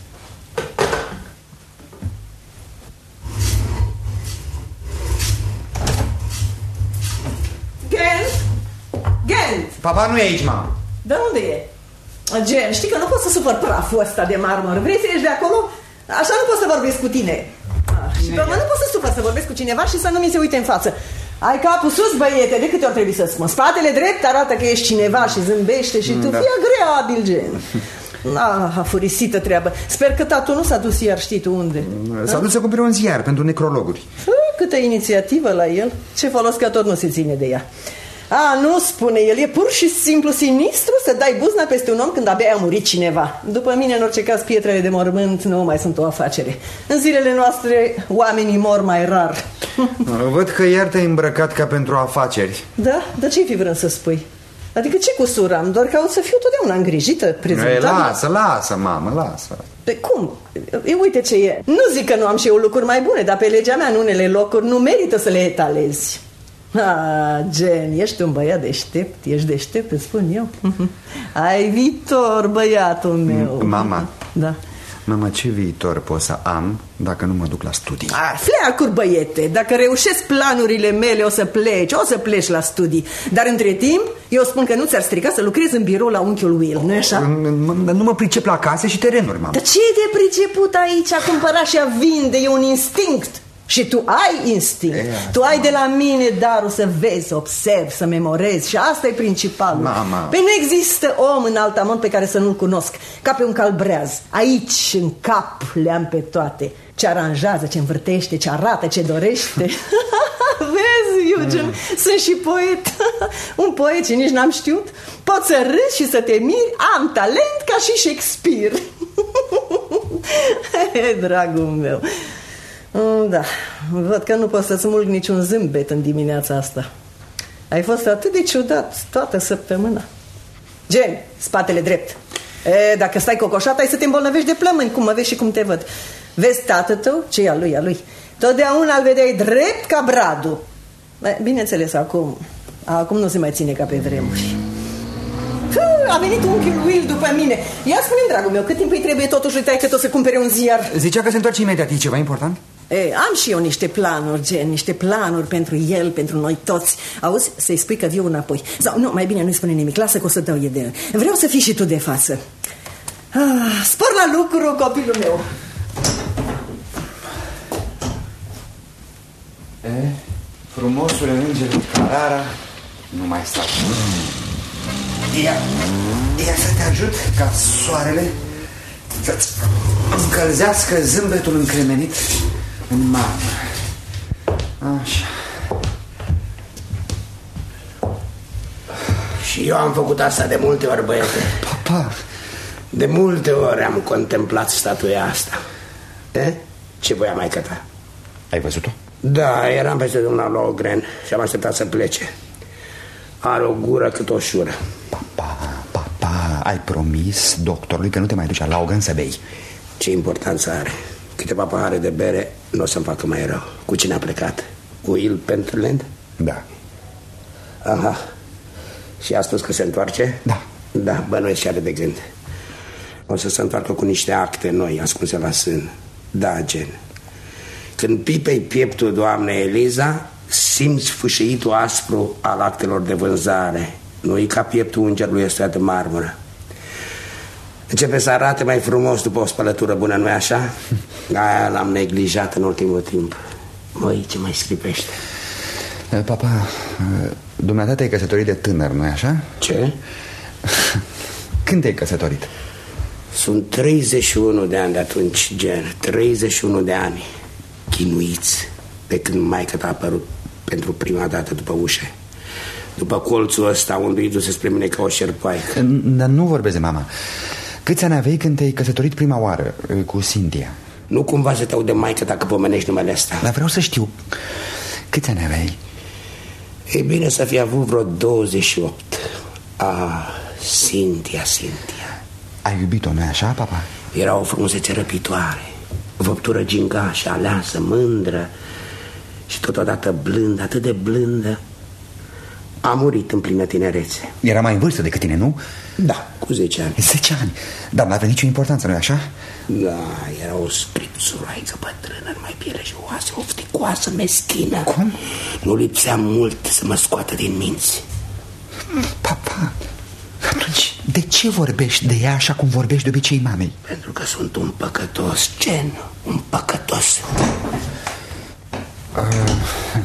Gent? Gent! Papa nu e aici, mama. Dar unde e? Gen, știi că nu pot să supăr praful ăsta de marmură. Vrei să ieși de acolo? Așa nu pot să vorbesc cu tine. Ah, și pe urmă nu pot să supăr să vorbesc cu cineva și să nu mi se uite în față. Ai capul sus, băiete, de câte ori trebuie să spun. Spatele drept arată că ești cineva și zâmbește și tu da. Fii agreabil, Gen. Ah, afurisită treabă. Sper că tatu nu s-a dus iar, știi tu unde. S-a dus să cumpere un ziar pentru necrologuri. Câtă inițiativă la el. Ce folos că tot nu se ține de ea. A, nu, spune el, e pur și simplu sinistru să dai buzna peste un om când abia a murit cineva. După mine, în orice caz, pietrele de mormânt nu mai sunt o afacere. În zilele noastre, oamenii mor mai rar. Văd că iar te-ai îmbrăcat ca pentru afaceri. Da? Dar ce-i fi vrând să spui? Adică ce cusur am? Doar caut să fiu totdeauna îngrijită, prezentabilă. Lasă, lasă, mamă, lasă. Pe cum? E, uite ce e. Nu zic că nu am și eu lucruri mai bune, dar pe legea mea în unele locuri nu merită să le etalezi. Ah, Gen, ești un băiat deștept, ești deștept, îți spun eu. Ai viitor, băiatul meu. Mama. Da. Mama, ce viitor pot să am dacă nu mă duc la studii? Ah, fleacuri, băiete. Dacă reușesc planurile mele, o să pleci, o să pleci la studii. Dar între timp, eu spun că nu ți-ar strica să lucrezi în birou la unchiul Will, nu-i așa? Nu mă pricep la case și terenuri, mama. Dar ce e de priceput aici? A cumpăra și a vinde, e un instinct. Și tu ai instinct. E, tu ai de la mine darul să vezi, să observi, să memorezi. Și asta e principalul. Mama. Păi nu există om în Altamont pe care să nu-l cunosc. Ca pe un calbreaz. Aici, în cap, le-am pe toate. Ce aranjează, ce învârtește, ce arată, ce dorește. Vezi, Eugen, mm. sunt și poet. Un poet și nici n-am știut. Pot să râzi și să te miri. Am talent ca și Shakespeare. Dragul meu. Da, văd că nu pot să-ți mulg niciun zâmbet în dimineața asta. Ai fost atât de ciudat toată săptămâna. Gen, spatele drept. E, dacă stai cocoșat, ai să te îmbolnăvești de plămâni, cum mă vezi și cum te văd. Vezi tatăl tău? Ce e a lui, a lui? Totdeauna îl vedeai drept ca bradul. Bineînțeles, acum Acum nu se mai ține ca pe vremuri. A venit unchiul Will după mine. Ia spune-mi, dragul meu, cât timp îi trebuie totuși lui taică tot să cumpere un ziar? Zicea că se întoarce imediat. E ceva important? E, am și eu niște planuri, Gen, niște planuri pentru el, pentru noi toți. Auzi, să-i spui că viu înapoi. Sau, nu, mai bine nu-i spune nimic, lasă că o să dau e de el. Vreau să fii și tu de față. ah, Spor la lucru, copilul meu. E, frumosule înger Carrara, nu mai stau. Ia, ia să te ajut ca soarele să-ți încălzească zâmbetul încremenit în marmă. Așa. Și eu am făcut asta de multe ori, băiete. Papa. De multe ori am contemplat statuia asta. E? Ce voia maică ta? Ai văzut-o? Da, eram peste domnul Logren și am așteptat să plece. Are o gură cât o șură. Papa, papa, ai promis doctorului că nu te mai duci la Laugan să bei. Ce importanță are? Câteva pahare de bere nu o să-mi facă mai rău. Cu cine a plecat? Cu Will Pentland? Da. Aha. Și a spus că se întoarce? Da. Da, bănuiesc ce are de gând. O să se întoarcă cu niște acte noi ascunse la sân. Da, Gen. Când pipei pieptul doamnei Eliza, simți fâșiitul aspru al actelor de vânzare. Nu-i ca pieptul îngerului ăstuia de marmură. Începe să arate mai frumos după o spălătură bună, nu-i așa? Aia l-am neglijat în ultimul timp. Măi, ce mai scripește? Papa, dumneata te-ai căsătorit de tânăr, nu-i așa? Ce? Când te-ai căsătorit? Sunt treizeci și unu de ani de atunci, Gen. treizeci și unu de ani chinuiți de când maică t-a apărut pentru prima dată după ușă. După colțul ăsta unduindu-se spre mine ca o șerpoaică. Dar nu vorbesc de mama. Câți ani aveai când te-ai căsătorit prima oară cu Cynthia? Nu cumva să te aud de maică dacă pomenești numele ăsta. Dar vreau să știu, câți ani aveai? E bine să fi avut vreo douăzeci și opt. Ah, Cynthia, Cynthia. Ai iubit-o, nu-i așa, papa? Era o frumusețe răpitoare, o făptură gingașă, aleasă, mândră și totodată blândă, atât de blândă. A murit în plină tinerețe. Era mai în vârstă decât tine, nu? Da, cu zece ani. Zece ani? Dar n-avea nicio importanță, nu-i așa? Da, era o scripțuraică bătrână, mai piele și oase, ofticoasă, meschină. Cum? Nu lipsea mult să mă scoată din minți. Papa, atunci de ce vorbești de ea așa cum vorbești de obicei mamei? Pentru că sunt un păcătos, Gen, un păcătos. uh.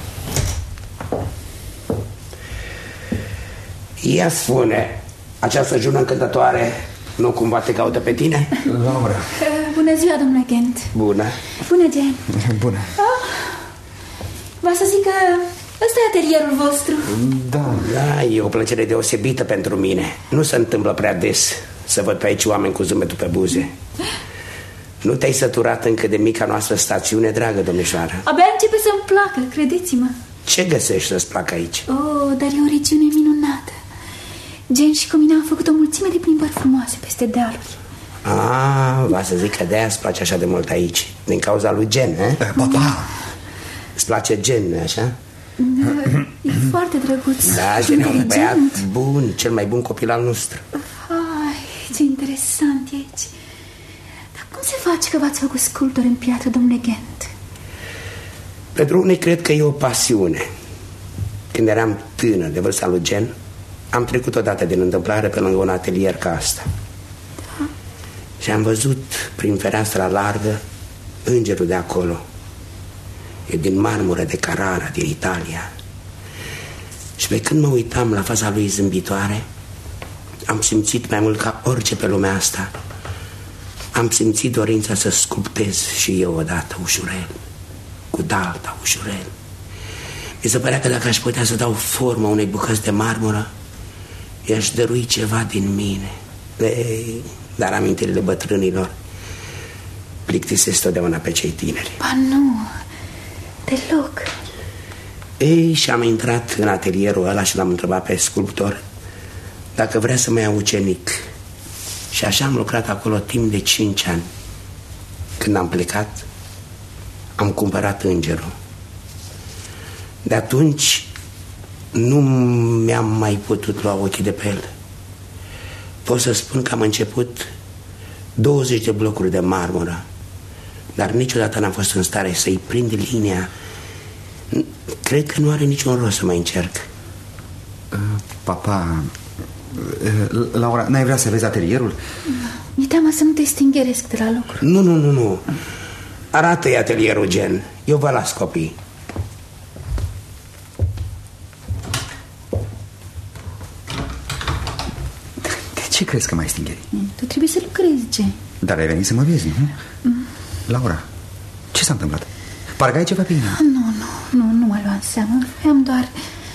Ia spune, această jună încântătoare nu cumva te caută pe tine? Laura. Bună ziua, domnule Kent. Bună. Bună, Gen. Bună. Oh, vreau să zic că Ăsta e atelierul vostru. Da. Da, e o plăcere deosebită pentru mine. Nu se întâmplă prea des să văd pe aici oameni cu zâmbetul pe buze. Nu te-ai săturat încă de mica noastră stațiune, dragă domnișoară? Abia începe să-mi placă, credeți-mă. Ce găsești să-ți placă aici? Oh, dar e o regiune minunată. Gen și cu mine am făcut o mulțime de plimbări frumoase peste dealuri. Ah, va să zic că de-aia îți place așa de mult aici. Din cauza lui Gen, eh? Papa! Îți place Gen, așa? Da, e foarte drăguț. Da, Gen e un băiat bun, cel mai bun copil al nostru. Ai, ce interesant e aici. Dar cum se face că v-ați făcut sculptor în piatră, domnule Gent? Pentru unii cred că e o pasiune. Când eram tânăr, de vârsta lui Gen, am trecut odată din întâmplare pe lângă un atelier ca asta. Da. Și am văzut prin fereastra largă îngerul de acolo. E din marmură de Carrara, din Italia. Și pe când mă uitam la fața lui zâmbitoare, am simțit mai mult ca orice pe lumea asta. Am simțit dorința să sculptez și eu odată, ușurel, cu dalta, ușurel. Mi se părea că dacă aș putea să dau formă unei bucăți de marmură, i-aș dărui ceva din mine. Ei, dar amintirile bătrânilor plictisesc totdeauna pe cei tineri. Ba nu, deloc. Ei, și am intrat în atelierul ăla și l-am întrebat pe sculptor dacă vrea să mă ia ucenic. Și așa am lucrat acolo timp de cinci ani. Când am plecat, am cumpărat îngerul. De atunci nu mi-am mai putut lua ochii de pe el. Pot să spun că am început douăzeci de blocuri de marmură, dar niciodată n-am fost în stare să-i prind linia. Cred că nu are niciun rost să mai încerc. uh, Papa, uh, Laura, n-ai vrea să vezi atelierul? Mi-e teamă să nu te stingheresc de la lucru. Nu, nu, nu, nu. Arată-i atelierul, Gen. Eu vă las copii. De ce crezi că m-ai stingerit? Tu trebuie să lucrezi, ce? Dar ai venit să mă vezi, nu? Mm. Laura, ce s-a întâmplat? Parcă ai ceva pe inimă. Nu, nu, nu, nu mă lua în seamă. Am doar...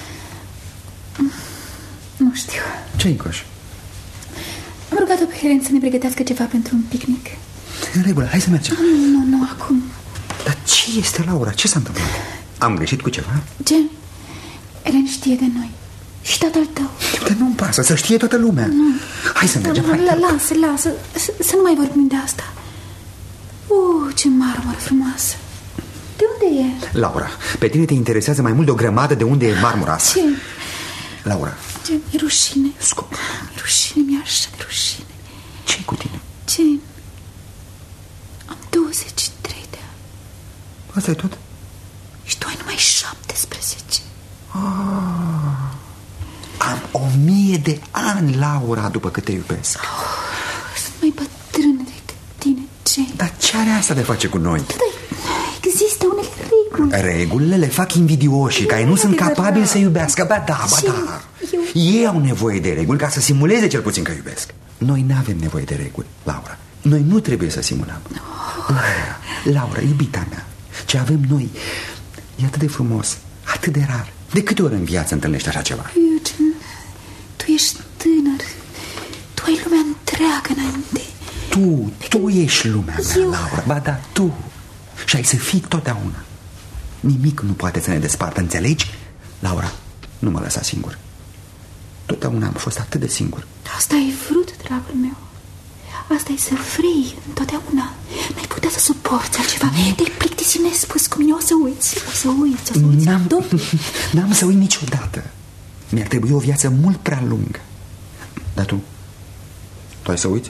Nu știu. Ce-i coș? Am rugat-o pe Helen să ne pregătească ceva pentru un picnic. În regulă, hai să mergem. Nu, nu, nu, acum. Dar ce este, Laura? Ce s-a întâmplat? Am greșit cu ceva? Ce? Helen știe de noi. Și tatăl tău. Dar nu-mi pasă, să știe toată lumea. Nu. Hai să mergem, hai. Lasă, lasă, să nu mai vorbim de asta. Uh, ce marmură frumoasă. De unde e? Laura, pe tine te interesează mai mult de o grămadă de unde e marmura asta. Ce? Laura. Ce? E rușine. Scop. E rușine, mi-e așa de rușine. Ce-i cu tine? Ce? Am douăzeci și trei de ani. Asta e tot? Și tu ai numai șaptesprezece. Ah, am o mie de ani, Laura, după cât te iubesc. Oh, sunt mai bătrână decât tine, ce? Dar ce are asta de face cu noi? Da, există unele reguli. Regulile le fac invidioșii, care nu sunt capabili să iubească. Ba da, ba da. Ei au nevoie de reguli ca să simuleze cel puțin că iubesc. Noi nu avem nevoie de reguli, Laura. Noi nu trebuie să simulăm. Laura, Laura, iubita mea, ce avem noi e atât de frumos, atât de rar. De câte ori în viață întâlnești așa ceva? Eugene, tu ești tânăr. Tu ai lumea întreagă înainte. Tu, tu ești lumea mea, Eu... Laura. Ba da, tu. Și ai să fii totdeauna. Nimic nu poate să ne despartă, înțelegi? Laura, nu mă lăsa singur. Totdeauna am fost atât de singur. Asta ai vrut, dragul meu. Asta e să vrei întotdeauna. N-ai putea să suporți altceva. Te-ai plictisit nespus cu mine. O să uiți, o să uiți, o să uiți. N-am, n-am să uit niciodată. Mi-ar trebui o viață mult prea lungă. Dar tu? Tu ai să uiți?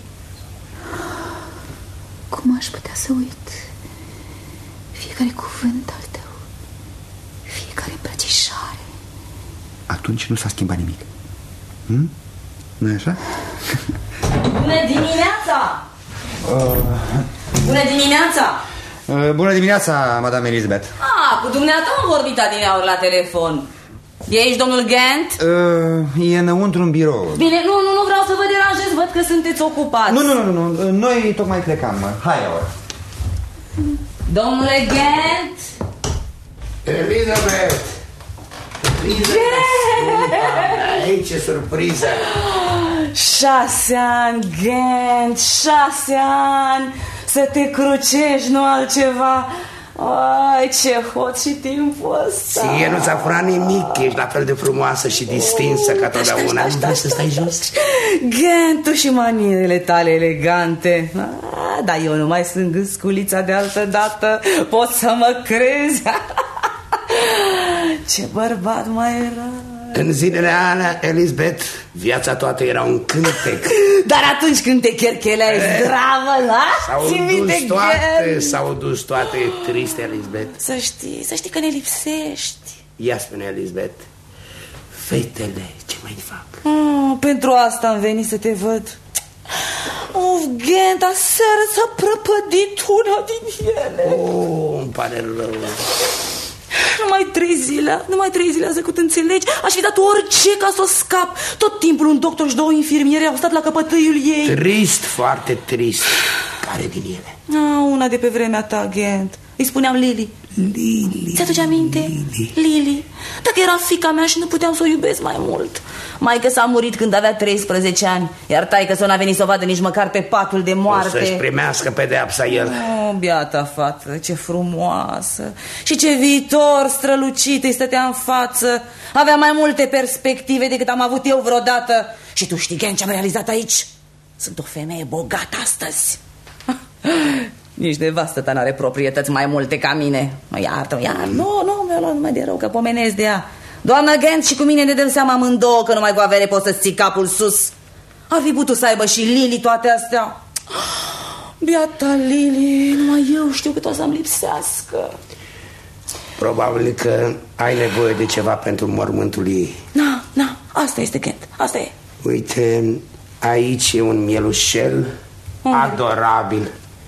Cum aș putea să uit? Fiecare cuvânt al tău, fiecare îmbrățișare. Atunci nu s-a schimbat nimic. Hm? Nu-i așa? Bună dimineața! Uh... Bună dimineața! Uh, bună dimineața, Madame Elizabeth. Ah, cu dumneata am vorbit adineauri la telefon. E aici domnul Gent? Uh, e înăuntru în birou. Bine, nu, nu, nu vreau să vă deranjez, văd că sunteți ocupați. Nu, nu, nu, nu, noi tocmai plecam. Hai, Laura. Domnule Gent! Elizabeth! surpriză! Ei, ce surpriză! Șase ani, Gent, șase ani să te crucești, nu altceva. Ai, ce hot și timpul ăsta. Ție nu ți-a furat nimic, ești la fel de frumoasă și distinsă ca totdeauna. Nu vrei să stai jos? Gent, tu și manierele tale elegante. Ah, dar eu nu mai sunt gâsculița de altă dată. Poți să mă crezi? Ce bărbat mai era. În zilele alea, Elizabeth, viața toată era un cântec. Dar atunci când te chercheleai zdravă, la? S-au dus toate, s-au dus toate. E trist, Elizabeth. Să știi, să știi că ne lipsești. Ia spune, Elizabeth, fetele, ce mai fac? Oh, pentru asta am venit să te văd. Of, Gent, aseară s-a prăpădit una din ele. Oh, îmi pare rău. Numai trei zile, numai trei zile a zăcut, înțelegi? Aș fi dat orice ca să o scap. Tot timpul un doctor și două infirmiere au stat la căpătâiul ei. Trist, foarte trist. Care din ele? Ah, una de pe vremea ta, Gent. Îi spuneam Lily. Lily. Ți-aduce aminte? Lily. Lily. Dacă era fiica mea și nu puteam să o iubesc mai mult. Maică s-a murit când avea treisprezece ani, iar taică-s-o n-a venit să o vadă nici măcar pe patul de moarte. O să-și primească pedeapsa el. Oh, biata fată, ce frumoasă. Și ce viitor strălucit îi stătea în față. Avea mai multe perspective decât am avut eu vreodată. Și tu știi, Gent, ce-am realizat aici? Sunt o femeie bogată astăzi. Nici nevastă ta n-are proprietăți mai multe ca mine. Mă iartă, iar, nu, nu, mi-a luat numai de rău, că pomenesc de ea. Doamna Gent, și cu mine ne dăm seama amândouă că numai cu avere poți să-ți ții capul sus. Ar fi putut să aibă și Lily toate astea. Biata Lily, numai eu știu cât o să-mi lipsească. Probabil că ai nevoie de ceva pentru mormântul ei. Na, na, asta este, Gent, asta e. Uite, aici e un mielușel mm. adorabil.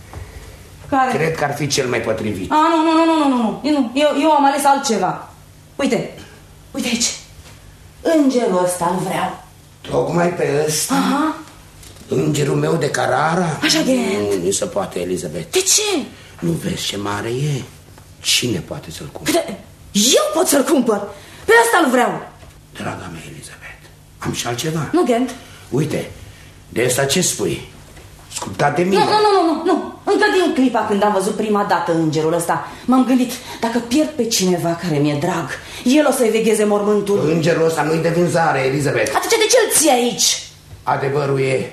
Care? Cred că ar fi cel mai potrivit. Ah, nu, nu, nu, nu, nu, nu. Eu, eu am ales altceva. Uite, uite aici. Îngerul ăsta îl vreau. Tocmai pe ăsta? Aha. Îngerul meu de Carrara? Așa, Gent. Nu, nu se poate, Elizabeth. De ce? Nu vezi ce mare e? Cine poate să-l cumpere? Eu pot să-l cumpăr. Pe ăsta îl vreau. Draga mea, Elizabeth, am și altceva. Nu, Gent. Uite, de ăsta ce spui? Sculptat de mine. Nu, nu, nu, nu, nu. Încă din clipa când am văzut prima dată îngerul ăsta, m-am gândit, dacă pierd pe cineva care mi-e drag, el o să-i vegheze mormântul. Îngerul ăsta nu-i de vânzare, Elizabeth. Atunci de ce îl ții aici? Adevărul e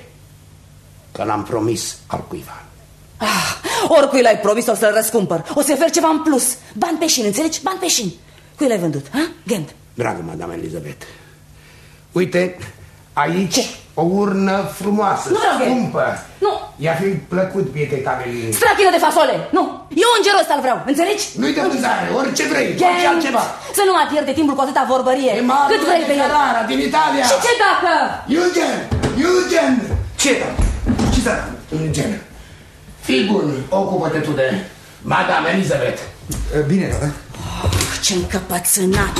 că l-am promis al cuiva. Ah, oricui l-ai promis o să-l răscumpăr. O să-i ofer ceva în plus. Bani peșini, înțelegi? Bani peșini. Cui l-ai vândut, ha? Gent. Dragă madame Elizabeth, uite, aici ce? O urnă frumoasă, nu scumpă. Nu. I-a fi plăcut pietei tale. Strachină de fasole, nu. Eu îngerul ăsta-l vreau, înțelegi? Nu-i de vânzare, orice vrei, orice altceva. Să nu mai pierde timpul cu atâta vorbărie. Cât vrei pe el? Din Italia. Și ce dacă? Eugen, Eugen. Ce? Ce să? Eugen. Fii bun, ocupă-te tu de madame Elizabeth. Bine, da? Oh, ce încăpățânat.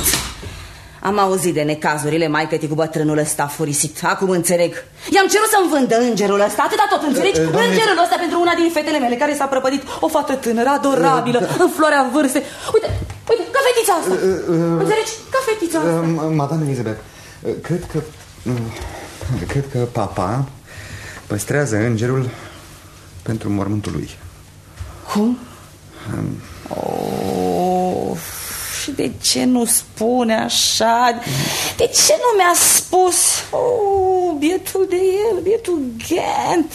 Am auzit de necazurile maicătii cu bătrânul ăsta furisit. Acum înțeleg. I-am cerut să-mi vândă îngerul ăsta. Atâta tot, înțelegi? Uh, uh, îngerul ăsta pentru una din fetele mele care s-a prăpădit. O fată tânără, adorabilă, uh, da. În floarea vârstei. Uite, uite, ca fetița asta. uh, uh, Înțelegi? Ca fetița asta. uh, Madame Elizabeth, uh, Cred că uh, Cred că papa păstrează îngerul pentru mormântul lui. Cum? Um, oh... Și de ce nu spune așa? De ce nu mi-a spus? Oh, bietul de el, bietul Gent.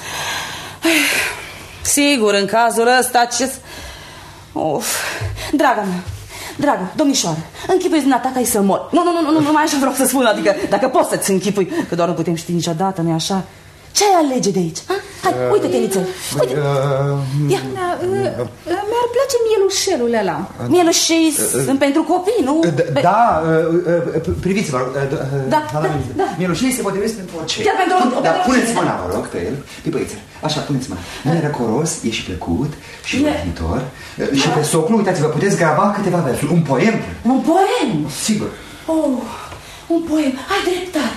Sigur, în cazul ăsta ce... Of. Draga mea, dragă, domnișoară, închipuiți dumneata că ai să mor. Nu, nu, nu, nu, nu mai așa vreau să spun. Adică dacă poți să-ți închipui, că doar nu putem ști niciodată, nu-i așa? Ce ai alege de aici? Ha? Hai, uh, uite-te, nițel. Uite. Uh, Ia. Uh, uh, Mi-ar place mielușelul ăla. Mielușei uh, sunt pentru copii, nu? Uh, da, uh, uh, priviți-vă, uh, da, da, da. Mielușei se potrivesc pentru orice. Chiar pentru... Dar puneți mâna, vă rog, pe el. Pe băiețel. Așa, puneți mâna. Nu e răcoros, e și plăcut și răvitor. Uh, și pe soclu, uitați-vă, puteți graba câteva versuri. Un poem. Un poem? Sigur. Oh, un poem. Ai dreptate.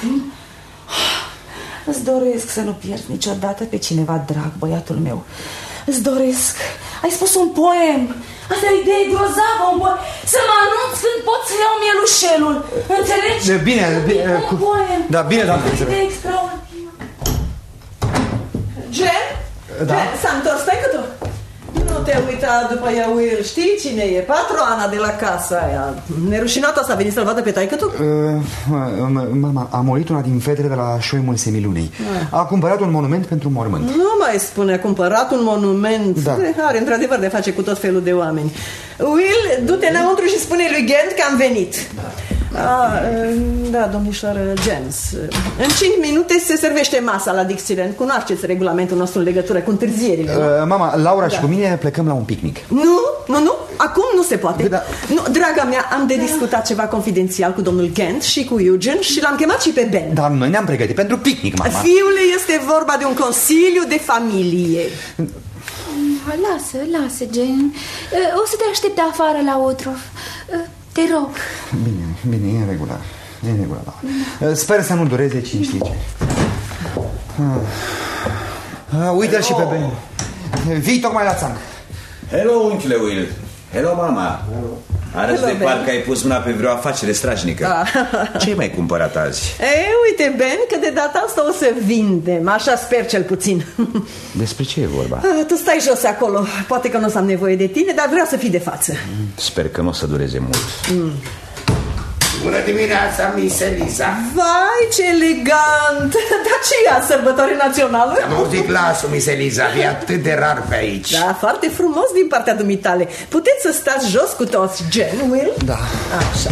Îți doresc să nu pierzi niciodată pe cineva drag, băiatul meu. Îți doresc Ai spus un poem. Asta e o idee grozavă, un poem. Să mă anunț când pot să iau mielușelul. Înțelegi? Bine, bine. Un poem. Da, bine, doamne. O idee extraordinară. Jen? Da? Jen, s-a întors, stai că tu. Nu te uita după ea, Will. Știi cine e? Patroana de la casa aia. Nerușinată asta a venit să-l vadă pe taică tu? Uh, mama, a murit una din fetele de la șoimul Semilunei. A cumpărat un monument pentru mormânt. Nu mai spune, a cumpărat un monument. Da. Are într-adevăr de face cu tot felul de oameni. Will, du-te înăuntru și spune lui Gent că am venit. Ah, da, domnișoară James. În cinci minute se servește masa la Dixieland. Cunoașteți regulamentul nostru în legătură cu întârzierile. uh, Mama, Laura da. și cu mine plecăm la un picnic. Nu, nu, nu, acum nu se poate. Da. Nu, draga mea, am de discutat ceva confidențial cu domnul Gent și cu Eugene și l-am chemat și pe Ben. Dar noi ne-am pregătit pentru picnic, mama. Fiule, este vorba de un consiliu de familie. Lasă, lasă, Jen. O să te aștepte afară la Otrov. Te rog. Bine, bine, e în regulă. E în regulă, da. Sper să nu dureze cine știe ce. Ah, uite-l și pe Ben. Vii tocmai la țanc. Hello, unchiule Will. Hello, mama. Arăți de parcă ai pus mâna pe vreo afacere strajnică. Ah. Ce ai mai cumpărat azi? Ei, uite, Ben, că de data asta o să vindem. Așa sper cel puțin. Despre ce e vorba? Ah, tu stai jos acolo. Poate că nu o să am nevoie de tine, dar vreau să fii de față. Sper că nu o să dureze mult. mm. Bună dimineața, Miss Eliza. Vai, ce elegant. Dar ce e a sărbătoare națională? Am auzit glasul, Miss Eliza. E atât de rar pe aici. Da, foarte frumos din partea dumitale. Puteți să stați jos cu toți, Jen, Will? Da. Așa.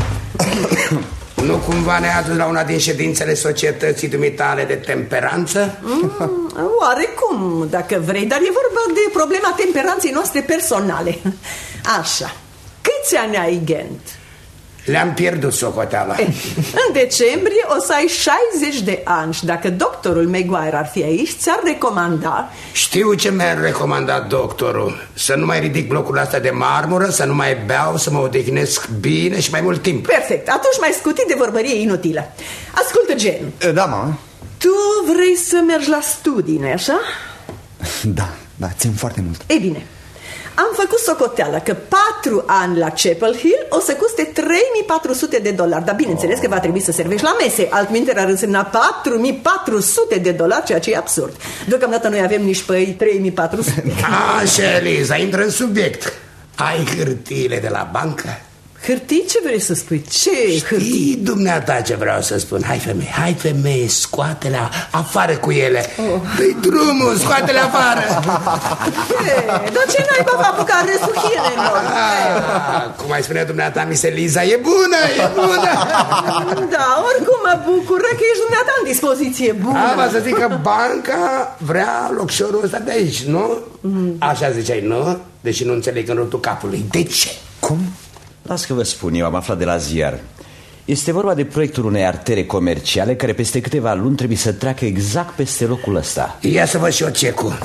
Nu cumva ne-a adus la una din ședințele societății dumitale de temperanță? Mm, oarecum, dacă vrei, dar e vorba de problema temperanței noastre personale. Așa. Câți ani ai, Gent? Le-am pierdut socoteala. În decembrie o să ai șaizeci de ani și dacă doctorul Maguire ar fi aici, ți-ar recomanda... Știu ce mi-a recomandat doctorul. Să nu mai ridic blocurile astea de marmură, să nu mai beau, să mă odihnesc bine și mai mult timp. Perfect, atunci mai scutit de vorbărie inutilă. Ascultă, Jen. Da, mama. Tu vrei să mergi la studii, nu-i așa? Da, da, țin foarte mult. Ei bine, am făcut socoteală că patru ani la Chapel Hill o să coste trei mii patru sute de dolari. Dar bineînțeles că va trebui să servești la mese. Altminteri ar însemna patru mii patru sute de dolari, ceea ce e absurd. Deocamdată noi avem nici pe trei mii patru sute. Așa, Eliza, intră în subiect. Ai hârtiile de la bancă? Hârtii? Ce vrei să spui? Ce Știi, hârtii? dumneata, ce vreau să spun. Hai, femeie, hai, femeie, scoate-le afară cu ele. oh. Dă-i drumul, scoate-le afară. Hey, dar ce naiba va apuca restul hienelor? Cum ai spune dumneata, Miss Eliza, e bună, e bună. Da, oricum mă bucură că ești dumneata în dispoziție bună. Am să zic că banca vrea locșorul ăsta de aici, nu? Mm. Așa ziceai, nu? Deși nu înțeleg în rândul capului. De ce? Cum? Las că vă spun, eu am aflat de la ziar. Este vorba de proiectul unei artere comerciale care peste câteva luni trebuie să treacă exact peste locul ăsta. Ia să văd și eu cecul.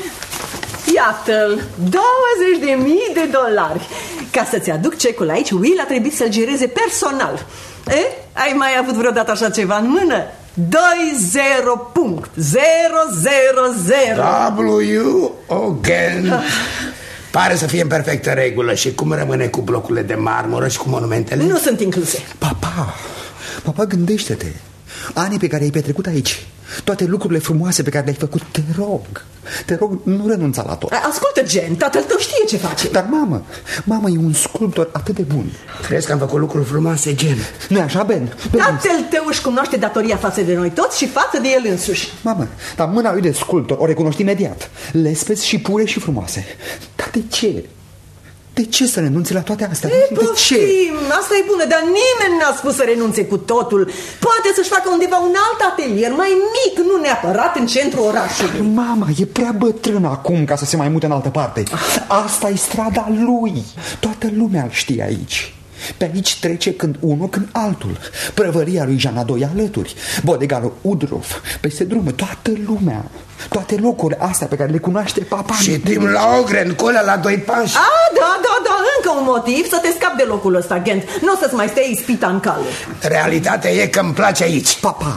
Iată-l, douăzeci de mii de dolari. Ca să-ți aduc cecul aici, Will a trebuit să-l gireze personal. E? Ai mai avut vreodată așa ceva în mână? doi zero punct zero zero zero W again. Pare să fie în perfectă regulă. Și cum rămâne cu blocurile de marmură și cu monumentele? Nu sunt incluse. Papa, papa, gândește-te. Anii pe care ai petrecut aici, toate lucrurile frumoase pe care le-ai făcut, te rog, te rog, nu renunța la tot. Ascultă, Jen, tatăl tău știe ce face. Dar mamă, mamă e un sculptor atât de bun. Crezi că am făcut lucruri frumoase, Jen? Nu-i așa, Ben? Ben? Tatăl tău își cunoaște datoria față de noi toți și față de el însuși. Mamă, dar mâna lui de sculptor o recunoști imediat. Lespeți și pure și frumoase. Dar de ce? De ce să renunțe la toate astea? E, de ce? Asta e bună, dar nimeni n-a spus să renunțe cu totul. Poate să-și facă undeva un alt atelier, mai mic, nu neapărat în centrul orașului. Mama, e prea bătrân acum ca să se mai mute în altă parte. Asta e strada lui. Toată lumea îl știe aici. Pe aici trece când unul, când altul. Prăvăria lui Janadoi alături, bodegarul Udrov, peste drum, toată lumea. Toate locurile astea pe care le cunoaște papa. Și Tim la Ogren, colea la doi pași. Ah, da, da, da, încă un motiv să te scapi de locul ăsta, Gent. Nu o să-ți mai stai ispita în cale. Realitatea e că îmi place aici. Papa,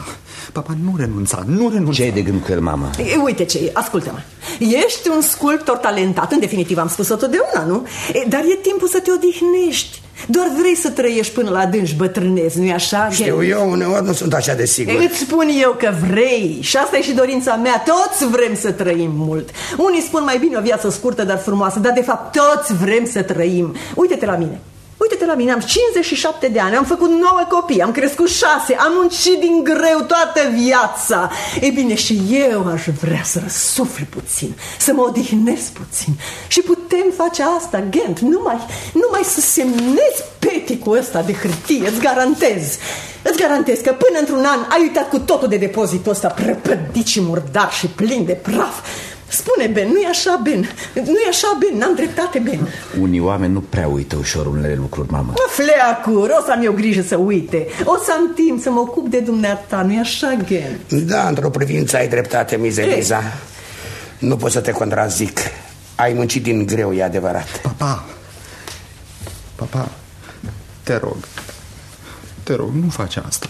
Papa, nu renunța, nu renunța. Ce ai de gând cu el, mama? E, uite ce, ascultă-mă. Ești un sculptor talentat, în definitiv am spus-o totdeauna, nu? E, dar e timpul să te odihnești. Doar vrei să trăiești până la adânci bătrânezi, nu-i așa? Știu eu, uneori nu sunt așa de sigur. E, îți spun eu că vrei. Și asta e și dorința mea. Toți vrem să trăim mult. Unii spun mai bine o viață scurtă, dar frumoasă. Dar de fapt toți vrem să trăim. Uite-te la mine. Uite-te la mine, am cincizeci și șapte de ani, am făcut nouă copii, am crescut șase, am muncit din greu toată viața. Ei bine, și eu aș vrea să răsufli puțin, să mă odihnesc puțin. Și putem face asta, Gent, numai, numai să semnezi peticul ăsta de hârtie, îți garantez. Îți garantez că până într-un an ai uitat cu totul de depozitul ăsta prăpădit și murdar și plin de praf. Spune, Ben, nu-i așa, Ben? Nu-i așa, Ben? N-am dreptate, Ben? Unii oameni nu prea uită ușor unele lucruri, mamă. Fleacur, o să am eu grijă să uite. O să am timp să mă ocup de dumneata, nu-i așa, Gen? Da, într-o privință ai dreptate, Miss Eliza. Nu pot să te contrazic. Ai muncit din greu, e adevărat. Papa, papa, te rog, te rog, nu faci asta.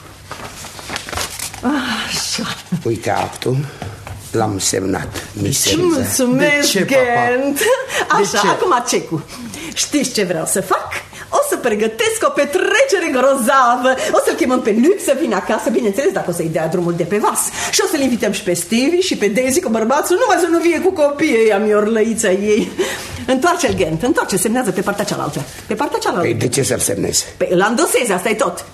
Așa. Uite actul. L-am semnat, Miss Eliza. Mulțumesc, ce, Gent. Așa, ce? acum cecul. Știți ce vreau să fac? O să pregătesc o petrecere grozavă. O să-l chemăm pe Luc să vină acasă, bineînțeles, dacă o să-i dea drumul de pe vas. Și o să-l invităm și pe Stevie și pe Daisy cu bărbațul, numai să nu vie cu copiii, am eu orlăița ei. Întoarce-l, Gent, întoarce, semnează pe partea cealaltă. Pe partea cealaltă. Păi de ce să-l semnezi? Păi îl andosezi, asta e tot.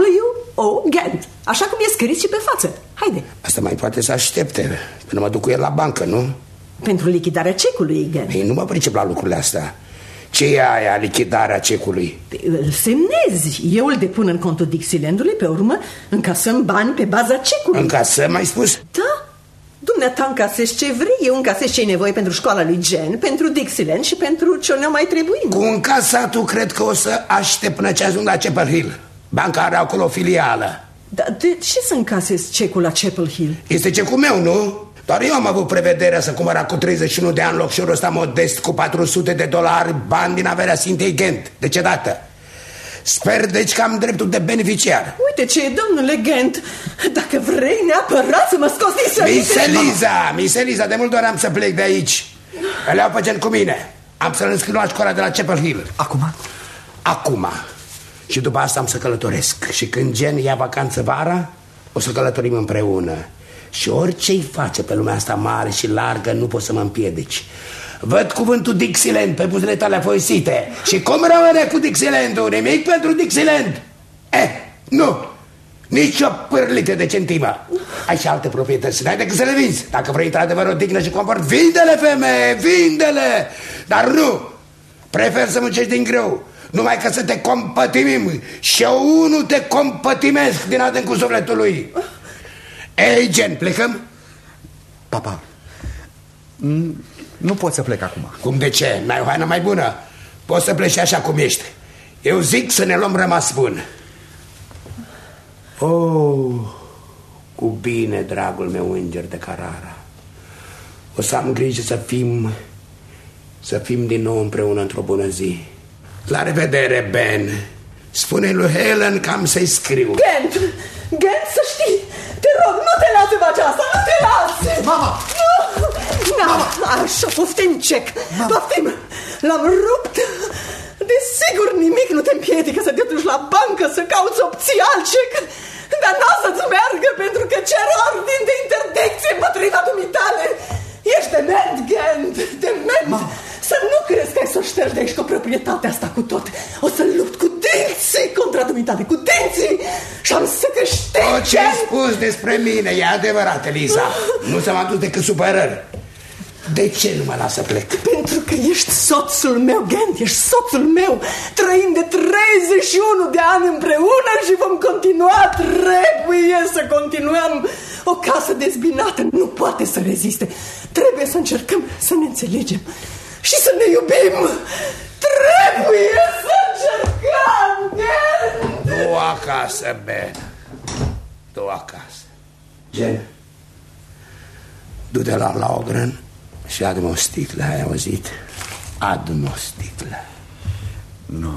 W O Gent. Așa cum e scris și pe față. Haide. Asta mai poate să aștepte până mă duc cu el la bancă, nu? Pentru lichidarea cecului, Gent. Ei, nu mă pricep la lucrurile astea. Ce e aia, lichidarea cecului? Îl semnezi. Eu îl depun în contul Dixielandului, pe urmă încasăm bani pe baza cecului. Încasăm, ai spus? Da. Dumneata încasezi ce vrei, eu încasez ce-i nevoie pentru școala lui Gen, pentru Dixieland și pentru ce ne mai trebuie. Cu încasatul cred că o să aștept până ce ajung la Chapel Hill. Banca are acolo o filială. Dar de ce să încasezi cecul la Chapel Hill? Este cecul meu, nu? Doar eu am avut prevederea să cumpăr cu treizeci și unu de ani locșorul ăsta modest cu patru sute de dolari, bani din averea Sintei Gent. De ce dată? Sper deci că am dreptul de beneficiar. Uite ce e, domnule Gent. Dacă vrei neapărat să mă scoți din serviciu. Miss Eliza, Miss Eliza, de mult doream să plec de aici. Îl iau pe Gen cu mine. Am să-l înscriu la școala de la Chapel Hill. Acum? Acum. Și după asta am să călătoresc. Și când Gen ia vacanță vara, o să călătorim împreună. Și orice-i face pe lumea asta mare și largă, nu poți să mă împiedici. Văd cuvântul Dixieland pe buzele tale foisite. Și cum rămâne cu Dixielandul? Nimic pentru Dixieland? Eh, nu. Nici o pârlită de centimă. Ai și alte proprietăți, n-ai decât să le vinzi. Dacă vrei într-adevăr o dignă și confort, vinde-le, femeie, vinde-le. Dar nu, prefer să muncești din greu. Numai ca să te compătimim. Și eu unul te compătimesc din adâncul sufletului. Ei, Gen, plecăm? Papa, nu pot să plec acum. Cum de ce? N-ai o haină mai bună? Poți să pleci așa cum ești. Eu zic să ne luăm rămas bun. Oh, cu bine, dragul meu înger de Carrara. O să am grijă să fim Să fim din nou împreună într-o bună zi. La revedere, Ben. Spune lui Helen că am să-i scriu. Gent, Gent, să știi, te rog, nu te lasă pe aceasta, nu te lasă. Mama! Nu! Mama! Așa, poftim, cec. Poftim. L-am rupt. Desigur, nimic nu te împiedică să te duci la bancă, să cauți obții alt cec. Dar n-o să-ți meargă pentru că cer ordin de interdicție împotriva dumitale. Ești dement, Gent, dement. Mama. Să nu crezi că ai să o ștergi de aici cu proprietatea asta cu tot. O să lupt cu dinții contra dumitale, cu dinții. Și am să câștig. Tot ce ai spus despre mine e adevărat, Eliza. Nu s-am adus decât supărări. De ce nu mă las să plec? Pentru că ești soțul meu, Gent, ești soțul meu. Trăim de treizeci și unu de ani împreună și vom continua. Trebuie să continuăm. O casă dezbinată nu poate să reziste. Trebuie să încercăm să ne înțelegem și să ne iubim. Trebuie să încercăm, Gent. Tu acasă, Ben. Tu acasă. Gen, du-te la Loughran și adu-mă o sticlă, ai auzit? Adu-mă o sticlă. Nu.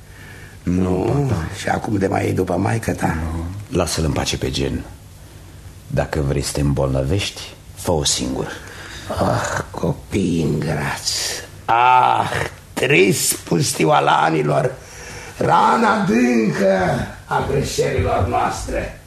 Nu? Nu. Și acum de mai iei după maică ta? Nu. Lasă-l în pace pe Gen. Dacă vrei să te îmbolnăvești, fă-o singur. Ah, copii ingrați. Ah, trist pustiu al anilor, rana adâncă a greșelilor noastre.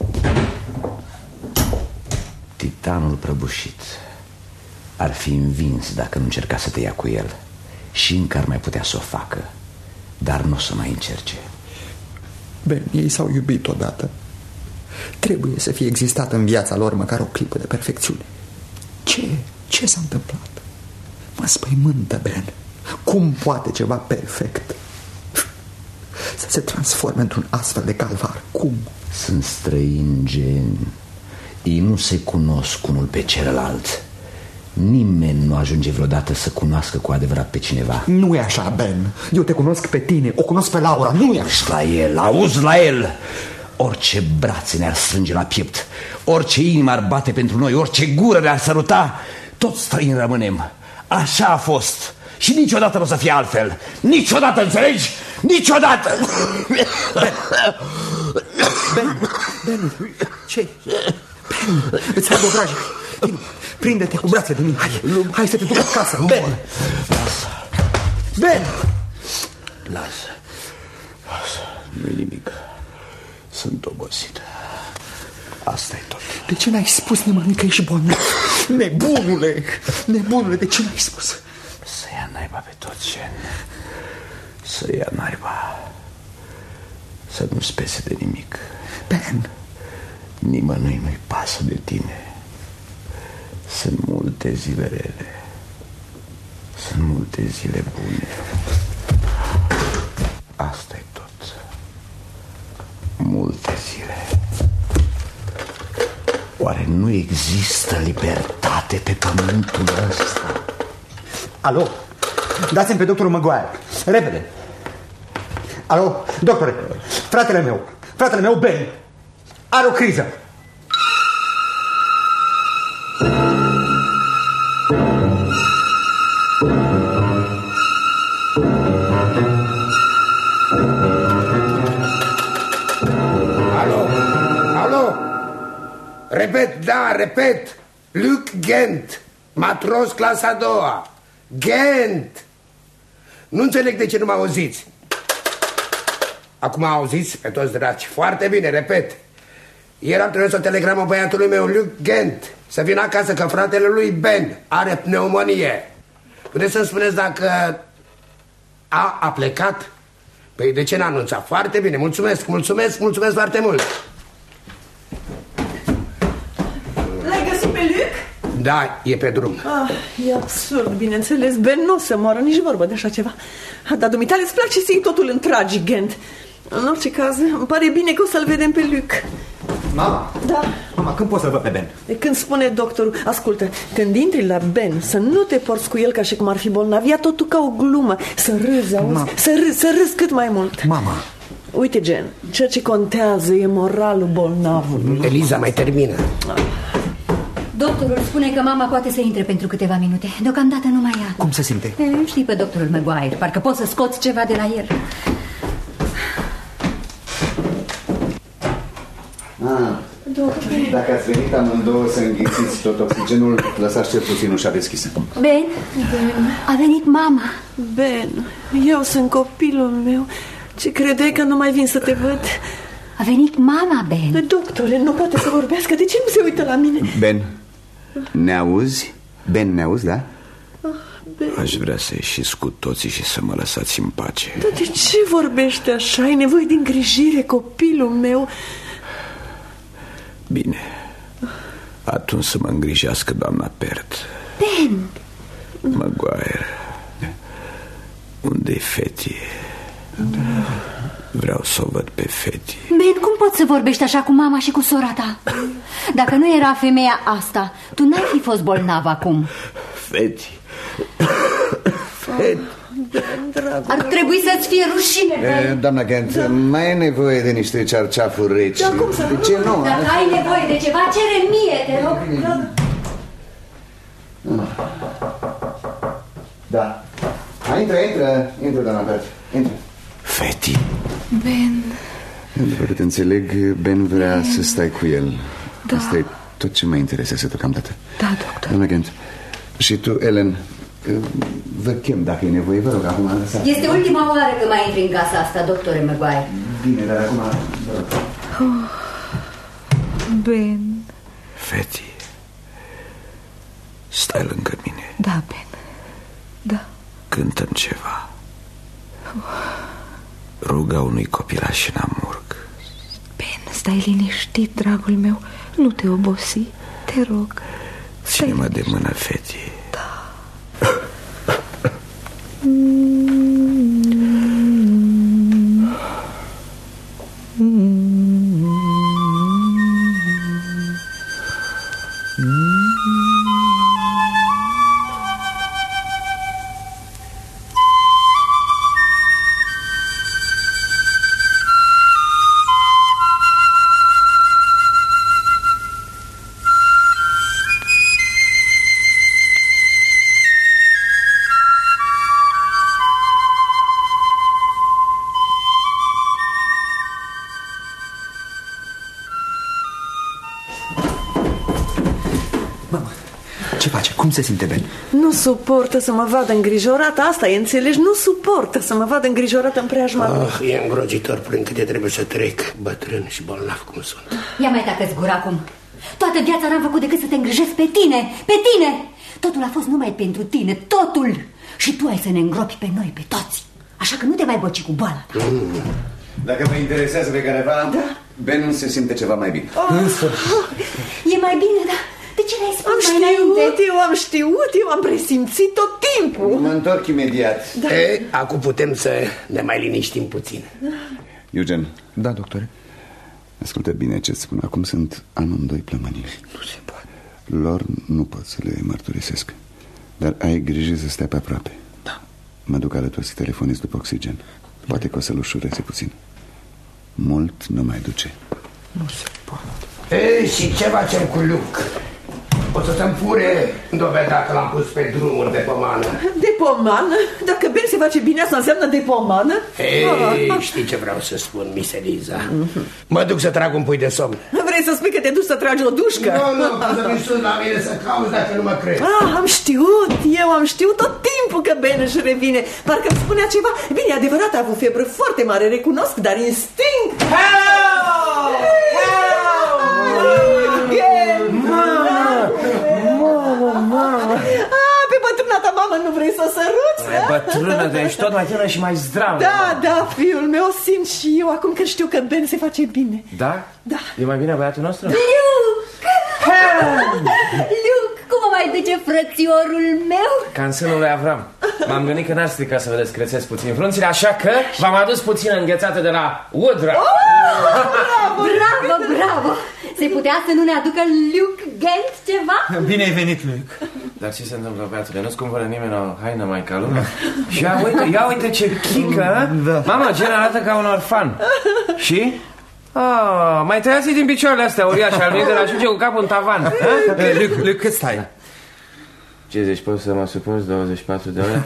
Titanul prăbușit ar fi învins dacă nu încerca să te ia cu el. Și încă ar mai putea să o facă, dar nu o să mai încerce. Ben, ei s-au iubit odată. Trebuie să fie existat în viața lor măcar o clipă de perfecțiune. Ce? Ce s-a întâmplat? Mă spăimântă, Ben. Cum poate ceva perfect să se transforme într-un astfel de calvar? Cum? Sunt străini geni. Ei nu se cunosc unul pe celălalt. Nimeni nu ajunge vreodată să cunoască cu adevărat pe cineva. Nu e așa, Ben. Eu te cunosc pe tine, o cunosc pe Laura. Nu e așa. La el, auzi la el. Orice brațe ne-ar strânge la piept, orice inimă ar bate pentru noi, orice gură ne-ar săruta, toți străini rămânem. Așa a fost și niciodată nu o să fie altfel. Niciodată, înțelegi? Niciodată. Ben, Ben, Ben, ce? Ben, îți fac obrajii. Prinde-te cu brațe de mine. Hai, hai să te duc acasă. Ben, lasă. Ben, lasă. Lasă, nu-i nimic. Sunt obosit. Asta e tot. De ce n-ai spus nimănui că ești bolnav? Nebunule, nebunule, de ce n-ai spus? Să ia naiba pe toți, Jen. Să ia naiba. Să nu spese de nimic. Ben, nimănui nu-i pasă de tine. Sunt multe zile rele. Sunt multe zile bune. Asta e tot. Multe zile. Oare nu există libertate pe pământul ăsta? Alo, dați-mi pe doctorul Maguire, repede. Alo, doctore, fratele meu, fratele meu Ben are o criză. Alo, alo, repet, da, repet, Luc Gent, matros clasa a doua, Gent. Nu înțeleg de ce nu mă auziți. Acum auziți pe toți dragi. Foarte bine, repet. Ieri am trimis o telegramă băiatului meu, Luc Gent, să vină acasă că fratele lui Ben are pneumonie. Puteți să-mi spuneți dacă a, a plecat? Păi de ce n-a anunțat? Foarte bine, mulțumesc, mulțumesc, mulțumesc foarte mult. L-ai găsit pe Luc? Da, e pe drum. Ah, e absurd, bineînțeles. Ben nu o să moară, nici vorbă de așa ceva. Dar dumitale îți place să iei totul în tragic, Gent. În orice caz, îmi pare bine că o să-l vedem pe Luc. Mama, da. Mama, când poți să-l văd pe Ben? Când spune doctorul, ascultă, când intri la Ben, să nu te porți cu el ca și cum ar fi bolnav. Ia totul ca o glumă. Să râzi, auzi? Mama. Să râzi, să râzi cât mai mult. Mama. Uite, Gen, ceea ce contează e moralul bolnavului. Eliza, mai termină. Ah. Doctorul spune că mama poate să intre pentru câteva minute. Deocamdată nu mai ia. Cum se simte? E, știi pe doctorul Maguire, parcă poți să scoți ceva de la el. Ah, dacă ați venit amândouă să înghițiți tot oxigenul, lăsați cel puțin ușa deschisă. Ben, Ben, a venit mama. Ben, eu sunt copilul meu. Ce credeai că nu mai vin să te văd? A venit mama, Ben. Doctore, nu poate să vorbească. De ce nu se uită la mine? Ben, ne auzi? Ben, ne auzi, da? Ah, Ben. Aș vrea să ieșiți cu toții și să mă lăsați în pace. Dar de ce vorbești așa? Ai nevoie de îngrijire, copilul meu. Bine, atunci să mă îngrijească doamna Pert. Ben! Maguire, unde-i Feti? Vreau să o văd pe Feti. Ben, cum poți să vorbești așa cu mama și cu sora ta? Dacă nu era femeia asta, tu n-ai fi fost bolnav acum. Feti. Feti. Ar trebui să-ți fie rușine, Ben. Doamna Gent, da. Mai e nevoie de niște cearceafuri reci. Da, cum să de ce nu? Dacă ai nevoie de ceva, cere mie, te rog. Da. Hai, intră, intră, intră, doamna Pert, intră. Feti. Ben. După cât înțeleg, Ben vrea Ben. să stai cu el. Da. Asta e tot ce mă interesează deocamdată. Da, doctor. Domnule Gent, și tu, Ellen, vă chem dacă e nevoie, vă rog, acum lăsați. Este ultima oară că mai intri în casa asta, doctore Maguire. Bine, dar acum, vă rog. Oh, Ben. Feti, stai lângă mine. Da, Ben. Da. Cântăm ceva. Ruga unui copilaș în amurg. Ben, stai liniștit, dragul meu. Nu te obosi, te rog. Ține-mă de mână, Feti. Da. Ce face? Cum se simte Ben? Nu suportă să mă vadă îngrijorată. Asta e, înțelegi? Nu suportă să mă vadă îngrijorată în preajma lui. Ah, e îngrozitor prin câte trebuie să trec, bătrân și bolnav cum sunt. Ia mai tacă-ți gura acum. Toată viața n-am făcut decât să te îngrijesc pe tine, pe tine. Totul a fost numai pentru tine, totul. Și tu ai să ne îngropi pe noi, pe toți. Așa că nu te mai boci cu boala. Mm. Dacă vă interesează pe careva, da. Ben se simte ceva mai bine. Oh. E mai bine, da. De ce n-ai spus am mai știut, înainte? eu am știut, eu am presimțit tot timpul. Mă întorc imediat. Da. E, acum putem să ne mai liniștim puțin. Da. Eugen. Da, doctore. Ascultă bine ce spun. Acum sunt amândoi plămâniri. Nu se poate. Lor nu pot să le mărturisesc. Dar ai grijă să stai pe aproape. Da. Mă duc alături să telefonez după oxigen. Poate că o să-l ușureze puțin. Mult nu mai duce. Nu se poate. Ei, și ce facem cu Luke? O să-mi fure doveda că l-am pus pe drumuri de pomană. De pomană? Dacă Ben se face bine, asta înseamnă de pomană? Ei, știi ce vreau să spun, Miss Eliza? Mm-hmm. Mă duc să trag un pui de somn. Vrei să spui că te duci să tragi o dușcă? Nu, nu, să vin sus la mine să cauți dacă nu mă crezi. Ah, am știut, eu am știut tot timpul că Ben își revine. Parcă îmi spunea ceva. Bine, e adevărat, a avut febră foarte mare, recunosc, dar instinct. Help! Help! Mamă, mamă. Ah, pe bătrâna ta mamă nu vrei să o săruți? E bătrână, deci tot mai tânără și mai zdravă. Da, da, fiul meu, o simt și eu acum că știu că Ben se face bine. Da? Da. E mai bine băiatul nostru? Luke! Luke, cum o mai duce frățiorul meu? Ca în sânul lui Avram. M-am gândit că n-ar strica să vă descrețesc puțin frunțile, așa că v-am adus puțină înghețată de la Woodruff. Oh, bravo, bravo, bravo! Se putea să nu ne aducă Luke Gent ceva? Bine ai venit, Luke. Dar ce se întâmplă, băiatule? Nu-ți cumpără nimeni o haină mai ca lumea? Și ia uite, ia uite ce chică. Da. Mama, gen arată ca un orfan. Și? Ah, mai tăiați din picioarele astea uriașe al lui de la ajunge cu capul în tavan. Luke, Luke, cât stai? Ce zici, poți să mă suporți douăzeci și patru de ore?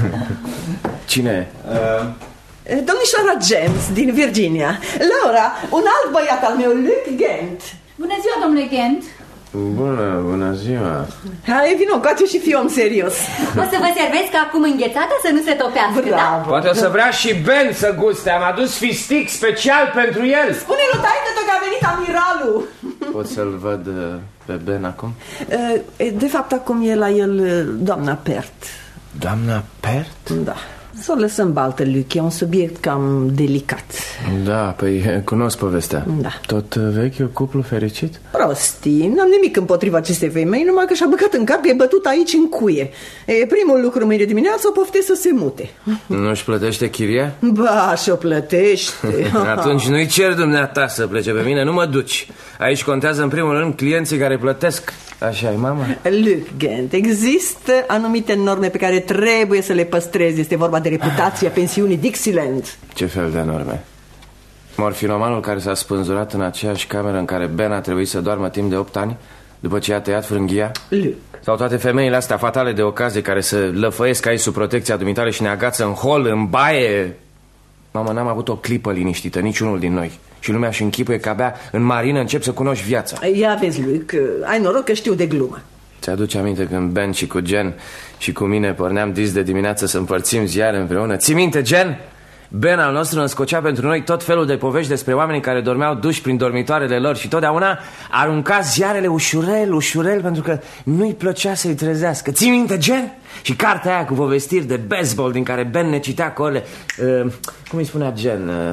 Cine e? Uh... Domnișoara James din Virginia. Laura, un alt băiat al meu, Luke Gent. Bună ziua, domnule Gent. Bună, bună ziua. Hai, vino, coace și fii om serios. O să vă servesc acum înghețată să nu se topească. Bravo. Da? Poate o să vrea și Ben să guste. Am adus fistic special pentru el. Spune lui taică-tă că a venit amiralul. Pot să-l văd pe Ben acum? De fapt, acum e la el doamna Pert. Doamna Pert? Da. Să o lăsăm baltă, Luke, e un subiect cam delicat. Da, păi cunosc povestea. Da. Tot vechiul cuplu fericit? Prostii, n-am nimic împotriva acestei femei, numai că și-a băgat în cap că e bătut aici în cuie. E, primul lucru mâine dimineață o poftesc să se mute. Nu-și plătește chiria? Ba, și-o plătește. Atunci nu-i cer dumneata să plece, pe mine nu mă duci. Aici contează în primul rând clienții care plătesc. Așa e, mama? Luke Gent, există anumite norme pe care trebuie să le păstrezi. Este vorba de reputația pensiunii Dixieland. Ce fel de norme? Morfinomanul care s-a spânzurat în aceeași cameră în care Ben a trebuit să doarmă timp de opt ani după ce a tăiat frânghia? Luke. Sau toate femeile astea fatale de ocazie care se lăfăiesc aici sub protecția dumitale și ne agață în hol, în baie? Mama, n-am avut o clipă liniștită, niciunul din noi. Și lumea își închipuie că abia în marină încep să cunoști viața. Ia vezi, Luc, ai noroc că știu de glumă. Ți-aduce aminte când Ben și cu Jen și cu mine porneam dis de dimineață să împărțim ziare împreună? Ții minte, Jen? Ben al nostru înscocea pentru noi tot felul de povești despre oamenii care dormeau duși prin dormitoarele lor și totdeauna arunca ziarele ușurel, ușurel, pentru că nu-i plăcea să-i trezească. Ții minte, Jen? Și cartea aia cu povestiri de baseball din care Ben ne citea corele. Uh, cum îi spunea Jen? Uh,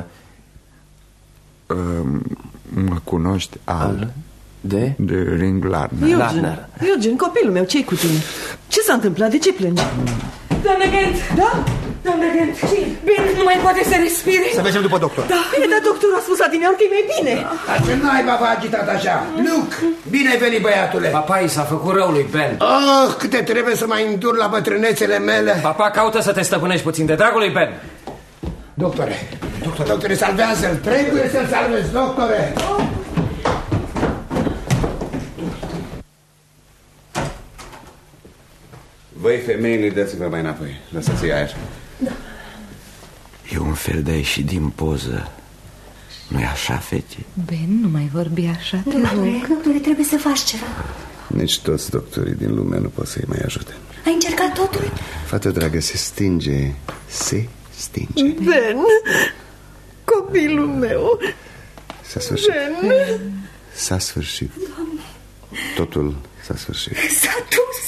uh, mă cunoști al... De? De Ring Lardner. Eugen, Eugen, copilul meu, ce-i cu tine? Ce s-a întâmplat? De ce plângi? Doamne Gent! Da? Doamne Gent! Ben nu mai poate să respire. Să mergem după doctor. Da, e, dar doctorul a spus adineauri că e mai bine. Dar ce naiba v-a agitat așa? Luke, bine ai venit, băiatule. Papa, i s-a făcut rău lui Ben. Oh, câte trebuie să mai îndur la bătrânețele mele. Papa, caută să te stăpânești puțin de dragul lui Ben. Doctore, doctore, doctore, salvează-l. Trebuie să-l salvezi, doctore. Oh. Voi, femeile, dați-vă mai înapoi. Lăsați-i aer. Da. E un fel de a ieși din poză. Nu-i așa, fete? Ben, nu mai vorbi așa, te rog. Doctore, trebuie să faci ceva. Nici toți doctorii din lume nu pot să-i mai ajute. Ai încercat totul? Fată dragă, se stinge. Se stinge. Ben, copilul meu. S-a sfârșit. Ben. S-a sfârșit. Totul s-a sfârșit. S-a dus.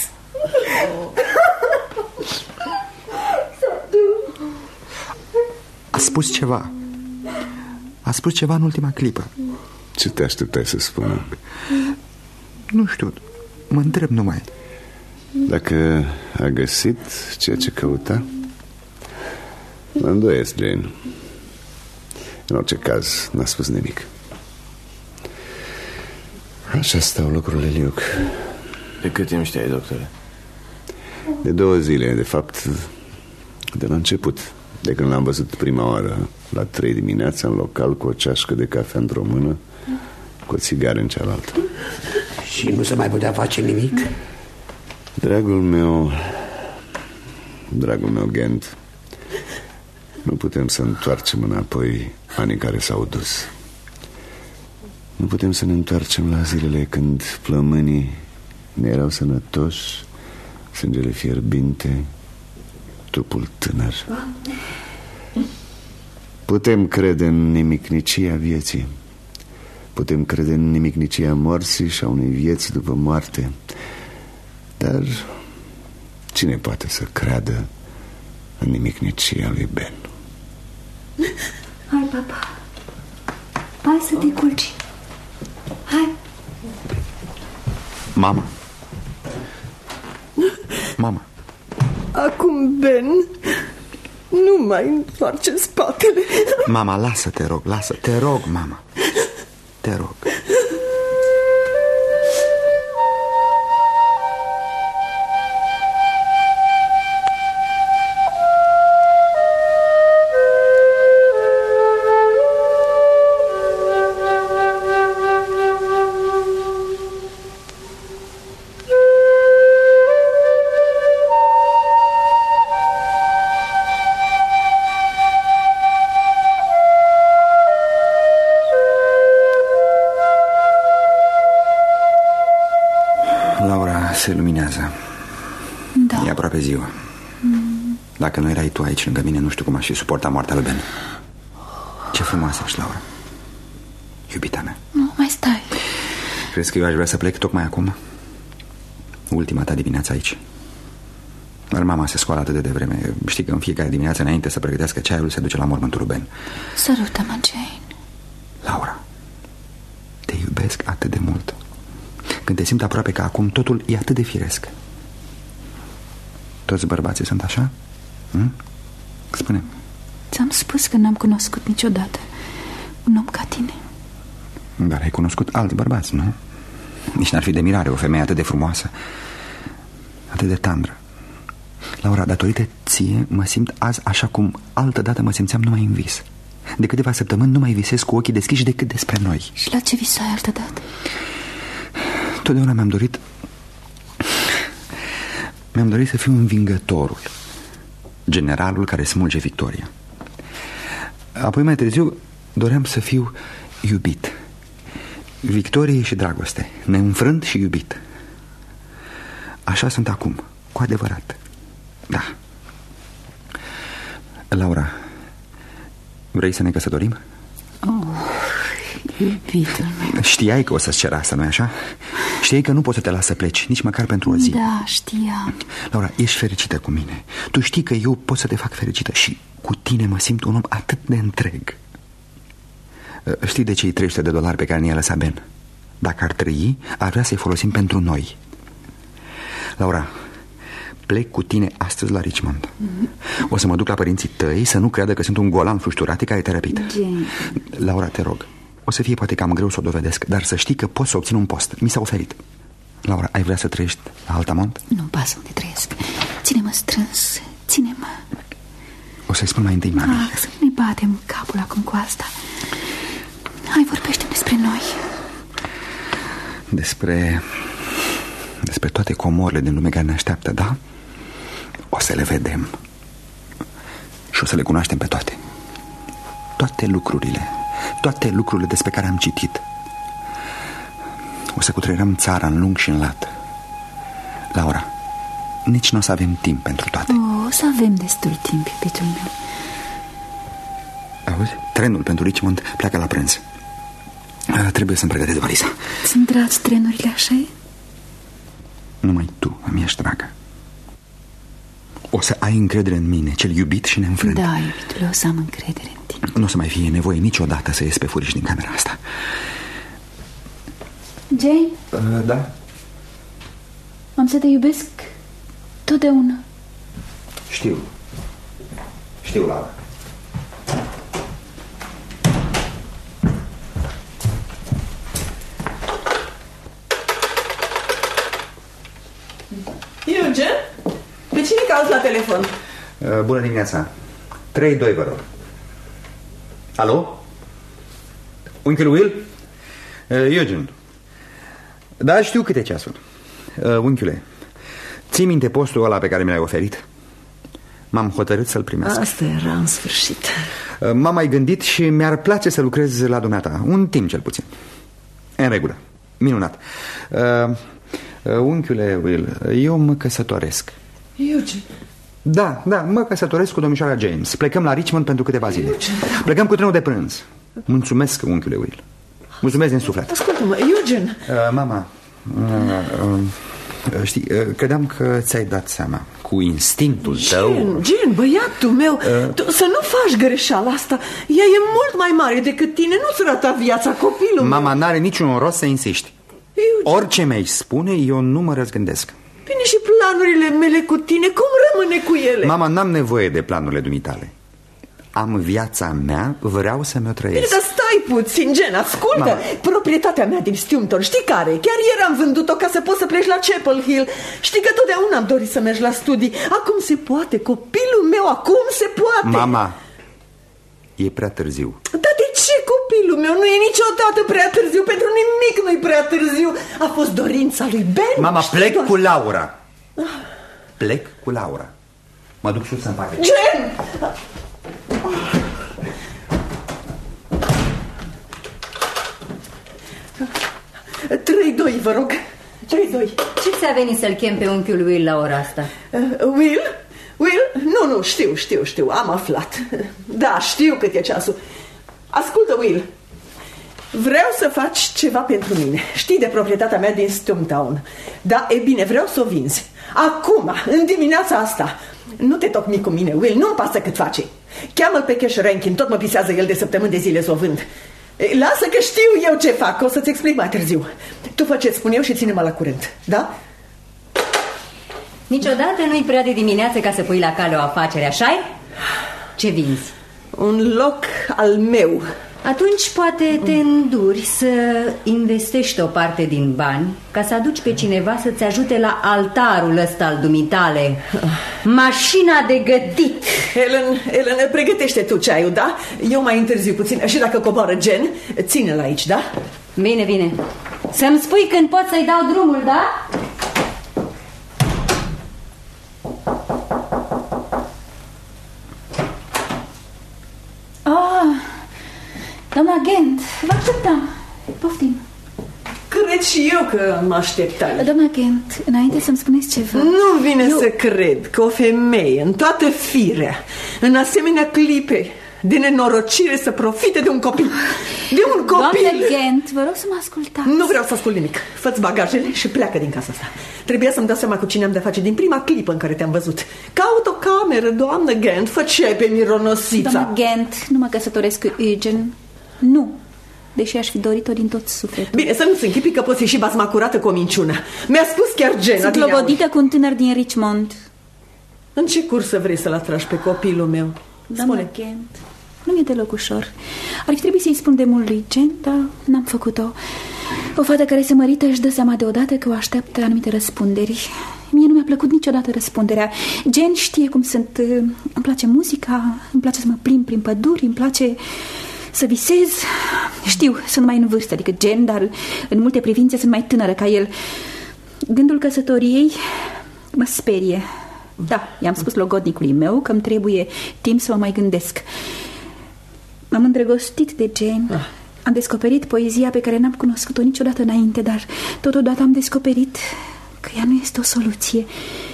A spus ceva. A spus ceva în ultima clipă. Ce te așteptai să spună? Nu știu, mă întreb numai. Dacă a găsit ceea ce căuta? Mă îndoiesc, Jane. În orice caz, n-a spus nimic. Așa stau lucrurile, Luke. De cât timp știai, doctore? De două zile, de fapt, de la început. De când l-am văzut prima oară la trei dimineața în local cu o ceașcă de cafea într-o mână, cu o țigară în cealaltă. Și nu se mai putea face nimic? Dragul meu, dragul meu Gent, nu putem să întoarcem înapoi anii care s-au dus. Nu putem să ne întoarcem la zilele când plămânii ne erau sănătoși, sângele fierbinte, trupul tânăr. Putem crede în nimicnicia vieții. Putem crede în nimicnicia morții și a unei vieți după moarte. Dar cine poate să creadă în nimicnicia lui Ben? Hai, papa. Hai să te culci. Hai. Mama. Mama. Acum, Ben, nu mai întoarce spatele. Mama, lasă, te rog, lasă, te rog, mama. Te rog. Se luminează. Da. E aproape ziua. mm. Dacă nu erai tu aici lângă mine, nu știu cum aș fi suportat moartea lui Ben. Ce frumoasă ești, Laura. Iubita mea. Nu, mai stai. Crezi că eu aș vrea să plec tocmai acum? Ultima ta dimineață aici. Dar mama se scoală atât de devreme. Știi că în fiecare dimineață, înainte să pregătească ceaiul, se duce la mormântul lui Ben. Sărută-mă, Jane. Laura, te iubesc atât de mult. Când te simt aproape ca acum, totul e atât de firesc. Toți bărbații sunt așa? Hm? Spune. Ți-am spus că n-am cunoscut niciodată un om ca tine. Dar ai cunoscut alți bărbați, nu? Nici n-ar fi de mirare o femeie atât de frumoasă, atât de tandră. Laura, datorită ție, mă simt azi așa cum altădată mă simțeam numai în vis. De câteva săptămâni nu mai visez cu ochii deschiși decât despre noi. Și la ce visai altădată? Totdeauna mi-am dorit Mi-am dorit să fiu învingătorul, generalul care smulge victoria. Apoi mai târziu doream să fiu Iubit. Victorie și dragoste. Neînfrânt și iubit. Așa sunt acum, cu adevărat. Da. Laura, vrei să ne căsătorim? Oh, iubitul meu. Știai că o să-ți cer asta, nu-i așa? Știai că nu poți să te las să pleci, nici măcar pentru o zi. Da, știam. Laura, ești fericită cu mine. Tu știi că eu pot să te fac fericită și cu tine mă simt un om atât de întreg. Știi de cei trei sute de dolari pe care ne-a lăsat Ben? Dacă ar trăi, ar vrea să-i folosim pentru noi. Laura, plec cu tine astăzi la Richmond. Mm-hmm. O să mă duc la părinții tăi să nu creadă că sunt un golan flușturat care te-a răpit. Jane. Laura, te rog, o să fie poate cam greu să o dovedesc, dar să știi că pot să obțin un post. Mi s-a oferit. Laura, ai vrea să trăiești la Altamont? Nu-mi pasă unde trăiesc. Ține-mă strâns, ține-mă. O să-i spun mai întâi mami. Ah, să nu ne batem capul acum cu asta. Hai, vorbește despre noi. Despre... Despre toate comorile din lume care ne așteaptă, da? O să le vedem. Și o să le cunoaștem pe toate. Toate lucrurile. Toate lucrurile despre care am citit. O să cutreierăm țara în lung și în lat. Laura, nici nu o să avem timp pentru toate. O, o să avem destul timp, iubitul meu. Auzi? Trenul pentru Richmond pleacă la prânz. Trebuie să-mi pregătesc valiza. Sunt dragi trenurile, așa-i? Numai tu îmi ești dragă. O să ai încredere în mine, cel iubit și neînfrânt. Da, iubitule, o să am încredere în tine. Nu o să mai fie nevoie niciodată să ies pe furiș din camera asta. Jane? Uh, da? Am să te iubesc totdeauna. Știu. Știu, Laura. Eugen? Pe cine cauți la telefon? Uh, bună dimineața. trei doi, vă rog. Alo? Unchiul Will? Uh, Eugen. Da, știu câte ceasul. uh, Unchiule, ții minte postul ăla pe care mi l-ai oferit? M-am hotărât să-l primesc. Asta era în sfârșit. uh, M-am mai gândit și mi-ar place să lucrez la dumneata. Un timp cel puțin. În regulă. Minunat. uh, uh, Unchiule Will, eu mă căsătoresc. Eugen? Da, da, mă căsătoresc cu domnișoara James. Plecăm la Richmond pentru câteva zile. Plecăm cu trenul de prânz. Mulțumesc, unchiule Will. Mulțumesc din suflet. Ascultă-mă, Eugen. uh, Mama, uh, uh, știi, uh, credeam că ți-ai dat seama. Cu instinctul tău. Gen, Gen, băiatul meu, uh, tu, să nu faci greșeala asta. Ea e mult mai mare decât tine. Nu-ți rata viața copilul Mama, meu. n-are niciun rost să insiști. Eugen. Orice mi-ai spune, eu nu mă răzgândesc. Bine, și planurile mele cu tine, cum rămâne cu ele? Mama, n-am nevoie de planurile dumitale. Am viața mea, vreau să mi-o trăiesc. Bine, dar stai puțin, Gen, ascultă. Mama. Proprietatea mea din Stumpton, știi care? Chiar ieri am vândut-o ca să poți să pleci la Chapel Hill. Știi că totdeauna am dorit să mergi la studii. Acum se poate, copilul meu, acum se poate. Mama, e prea târziu. Dar de ce, copilul meu? Nu e niciodată prea târziu. Pentru nimic nu-i prea târziu. A fost dorința lui Ben. Mama, plec doar... cu Laura. Plec cu Laura. Mă duc sus să-mi fac. Gen! trei doi, vă rog. trei doi. Ce ți-a venit să-l chem pe unchiul Will la ora asta? Uh, Will? Will? Nu, nu, știu, știu, știu, am aflat. Da, știu cât e ceasul. Ascultă, Will, vreau să faci ceva pentru mine. Știi de proprietatea mea din Stumptown. Da, e bine, vreau să o vinzi. Acum, în dimineața asta. Nu te tocmi cu mine, Will, nu-mi pasă cât face. Cheamă-l pe Cash Rankin, tot mă pisează el de săptămâni de zile să o vând. Lasă că știu eu ce fac, o să-ți explic mai târziu. Tu fă ce-ți spun eu și ține-mă la curent, da? Niciodată nu-i prea de dimineață ca să pui la cale o afacere, așa-i? Ce vinzi? Un loc al meu. Atunci poate te înduri să investești o parte din bani ca să aduci pe cineva să-ți ajute la altarul ăsta al dumitale. Mașina de gătit. Ellen, Ellen, pregătește tu ceaiul, da? Eu mai întârziu puțin. Și dacă coboară Gen, ține-l aici, da? Bine, bine. Să-mi spui când pot să-i dau drumul, da? Ah, Doamna Gent, vă așteptam. Poftim. Cred și eu că mă așteptai. Doamna Gent, înainte să-mi spuneți ceva... Nu vine eu... să cred că o femeie, în toată firea, în asemenea clipe de nenorocire, să profite de un copil. De un copil! Doamna Gent, vă rog să mă ascultați. Nu vreau să ascult nimic. Fă-ți bagajele și pleacă din casa asta. Trebuia să-mi dau seama cu cine am de face din prima clipă în care te-am văzut. Caut o cameră, doamnă Gent. Fă ce ai pe mironosița. Doamna Gent, nu mă căsătoresc cu Eugen. Nu. Deși aș fi dorit-o din tot sufletul. Bine, să nu-ți închipii că poți ieși basma curată cu o minciună. Mi-a spus chiar Jenna. Sunt lobodită cu un tânăr din Richmond. În ce cursă vrei să-l atragi pe copilul meu? Doamna Gent, nu mi-e deloc ușor. Ar fi trebuit să-i spun de mult lui Jen, dar n-am făcut-o. O fată care se mărită își dă seama deodată că o așteaptă anumite răspunderi. Mie nu mi-a plăcut niciodată răspunderea. Jen știe cum sunt. Îmi place muzica, îmi place să mă plimb prin păduri, îmi place să visez. Știu, sunt mai în vârstă decât Jen, dar în multe privințe sunt mai tânără ca el. Gândul căsătoriei mă sperie. Da, i-am spus logodnicului meu că îmi trebuie timp să mă mai gândesc. M-am îndrăgostit de Jen. Ah. Am descoperit poezia pe care n-am cunoscut-o niciodată înainte, dar totodată am descoperit că ea nu este o soluție.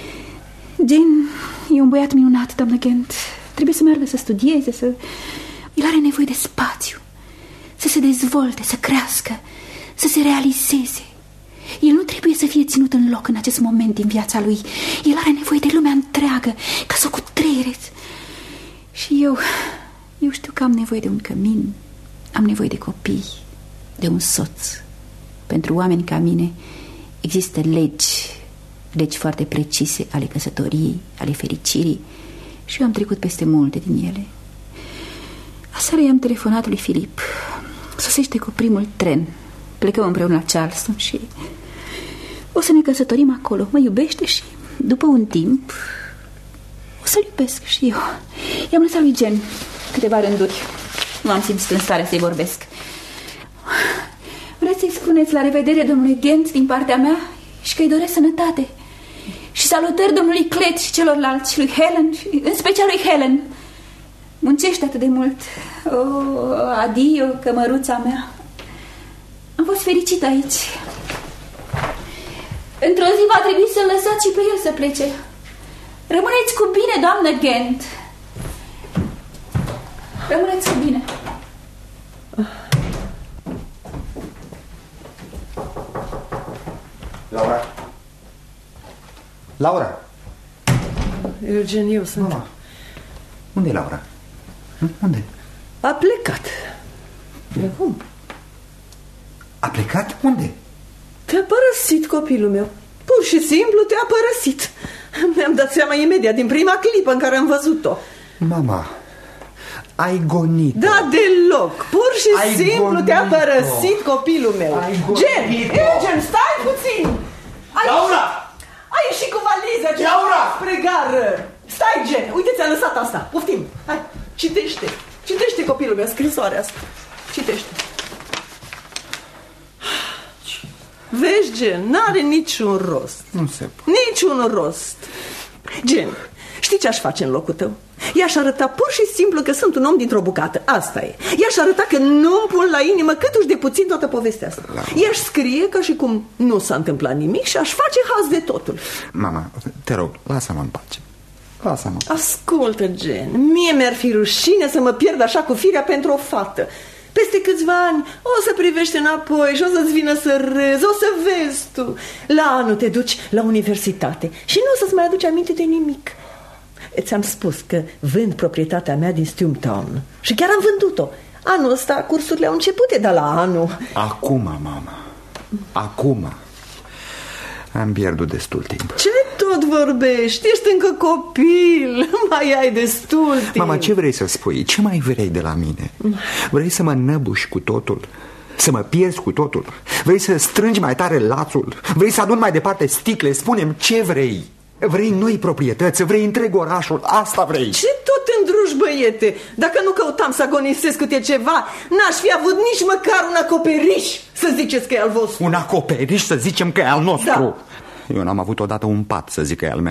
Jen e un băiat minunat, doamnă Gent. Trebuie să meargă să studieze, să... El are nevoie de spațiu, să se dezvolte, să crească, să se realizeze. El nu trebuie să fie ținut în loc în acest moment din viața lui. El are nevoie de lumea întreagă, ca să o cutreiere. Și eu, eu știu că am nevoie de un cămin, am nevoie de copii, de un soț. Pentru oameni ca mine există legi, legi foarte precise ale căsătoriei, ale fericirii, și eu am trecut peste multe din ele. Aseară i-am telefonat lui Filip. Sosește cu primul tren. Plecăm împreună la Charleston și o să ne căsătorim acolo. Mă iubește și după un timp o să-l iubesc și eu. I-am lăsat lui Jen câteva rânduri. Nu am simțit în stare să-i vorbesc. Vreți să-i spuneți la revedere domnului Gent din partea mea și că îi doresc sănătate? Și salutări domnului Clet și celorlalți, și lui Helen, și în special lui Helen. Muncește atât de mult. Oh, adio, cămăruța mea. Am fost fericită aici. Într-o zi va trebui să-l lăsați și pe el să plece. Rămâneți cu bine, doamnă Gent. Rămâneți cu bine. Laura? Laura? Eugen, eu sunt. Mama. Unde e Laura? Unde? A plecat. De cum? A plecat? Unde? Te-a părăsit copilul meu. Pur și simplu te-a părăsit. Mi-am dat seama imediat din prima clipă în care am văzut-o. Mama, ai gonit. Da, deloc. Pur și ai simplu te-a părăsit copilul meu. Gen, Eugen, stai puțin. Ai Laura! Ai ieșit cu valiza. Laura! Spre gară. Stai, Gen, uite, ți-a lăsat asta. Poftim. Hai, citește. Citește, copilul meu, scrisoarea asta. Citește. Vezi, Gen, n-are niciun rost. Nu se poate. Niciun rost. Gen, știi ce aș face în locul tău? I-aș arăta pur și simplu că sunt un om dintr-o bucată. Asta e. I-aș arăta că nu-mi pun la inimă câtuși de puțin toată povestea asta. I-aș scrie ca și cum nu s-a întâmplat nimic și aș face haz de totul. Mama, te rog, lasă-mă în pace. Lasă-mă. Ascultă, Gen, mie mi-ar fi rușine să mă pierd așa cu firea pentru o fată. Peste câțiva ani o să privești înapoi și o să-ți vină să râzi, o să vezi tu. La anul te duci la universitate și nu o să-ți mai aduci aminte de nimic. Ți-am spus că vând proprietatea mea din Stumptown și chiar am vândut-o. Anul ăsta cursurile au început, e de la anul. Acum, mama, acum am pierdut destul timp. Ce tot vorbești? Ești încă copil, mai ai destul timp. Mama, ce vrei să spui? Ce mai vrei de la mine? Vrei să mă năbuși cu totul? Să mă pierzi cu totul? Vrei să strângi mai tare lațul? Vrei să adun mai departe sticle? Spune-mi ce vrei? Vrei noi proprietăți? Vrei întreg orașul? Asta vrei? Ce tot îndruși, băiete? Dacă nu căutam să agonisesc câte ceva, n-aș fi avut nici măcar un acoperiș să ziceți că e al vostru. Un acoperiș să zicem că e al nostru? Da. Eu n-am avut odată un pat să zic că e al meu.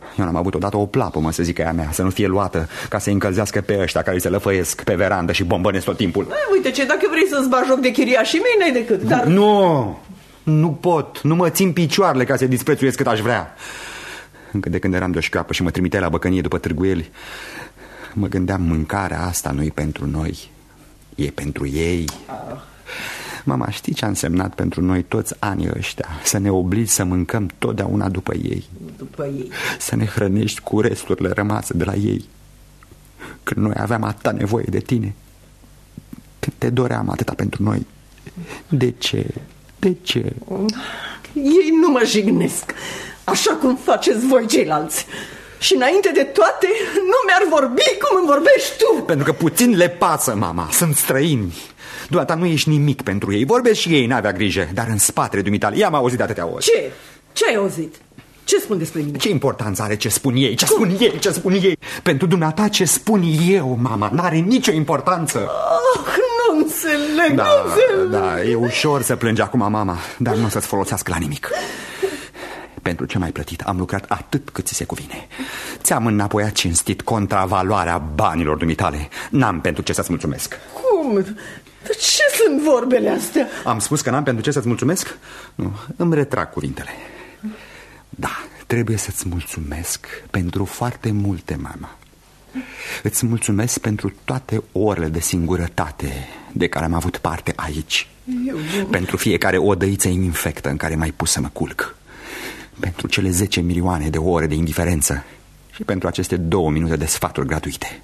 Eu n-am avut odată o plapumă, să zic, aia mea, să nu fie luată ca să încălzească pe ăștia care se lăfăiesc pe verandă și bombănesc tot timpul. Ei, uite ce, dacă vrei să-ți bagi joc de chiriașii mei, n-ai decât, dar... Nu, nu pot, nu mă țin picioarele ca să disprețuiesc cât aș vrea. Încă de când eram de-o șchioapă și mă trimiteai la băcănie după târguieli, mă gândeam, mâncarea asta nu e pentru noi, e pentru ei. ah. Mama, știi ce a însemnat pentru noi toți anii ăștia? Să ne obligi să mâncăm totdeauna după ei. După ei. Să ne hrănești cu resturile rămase de la ei. Când noi aveam atâta nevoie de tine, când te doream atâta pentru noi. De ce? De ce? Ei nu mă jignesc, așa cum faceți voi ceilalți. Și înainte de toate, nu mi-ar vorbi cum îmi vorbești tu. Pentru că puțin le pasă, mama, sunt străini. Dumneata nu ești nimic pentru ei. Vorbesc și ei, n-avea grijă. Dar în spatele dumitale, i-am auzit de atâtea ori. Ce? Ce ai auzit? Ce spun despre mine? Ce importanță are ce spun ei? Ce cum? spun ei? Ce spun ei? Pentru dumneata ce spun eu, mama, n-are nicio importanță. Oh, nu înțeleg, da, nu înțeleg. Da, e ușor să plângi acum, mama, dar nu o să-ți folosească la nimic. Pentru ce m-ai plătit am lucrat atât cât ți se cuvine. Ți-am înapoiat cinstit contravaloarea banilor dumitale. N-am pentru ce să-ți mulțumesc. Cum? Dar ce sunt vorbele astea? Am spus că n-am pentru ce să-ți mulțumesc? Nu, îmi retrag cuvintele. Da, trebuie să-ți mulțumesc pentru foarte multe, mama. Îți mulțumesc pentru toate orele de singurătate de care am avut parte aici. Eu, eu... Pentru fiecare odăiță infectă în care m-ai pus să mă culc. Pentru cele zece milioane de ore de indiferență. Și pentru aceste două minute de sfaturi gratuite.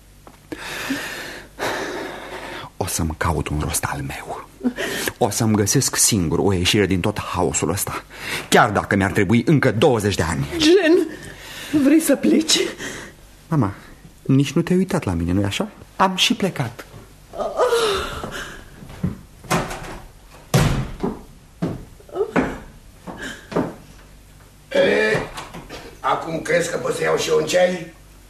O să-mi caut un rost al meu. O să-mi găsesc singur o ieșire din tot haosul ăsta, chiar dacă mi-ar trebui încă douăzeci de ani. Gen, vrei să pleci? Mama, nici nu te-ai uitat la mine, nu-i așa? Am și plecat. E, acum crezi că pot să iau și eu un ceai?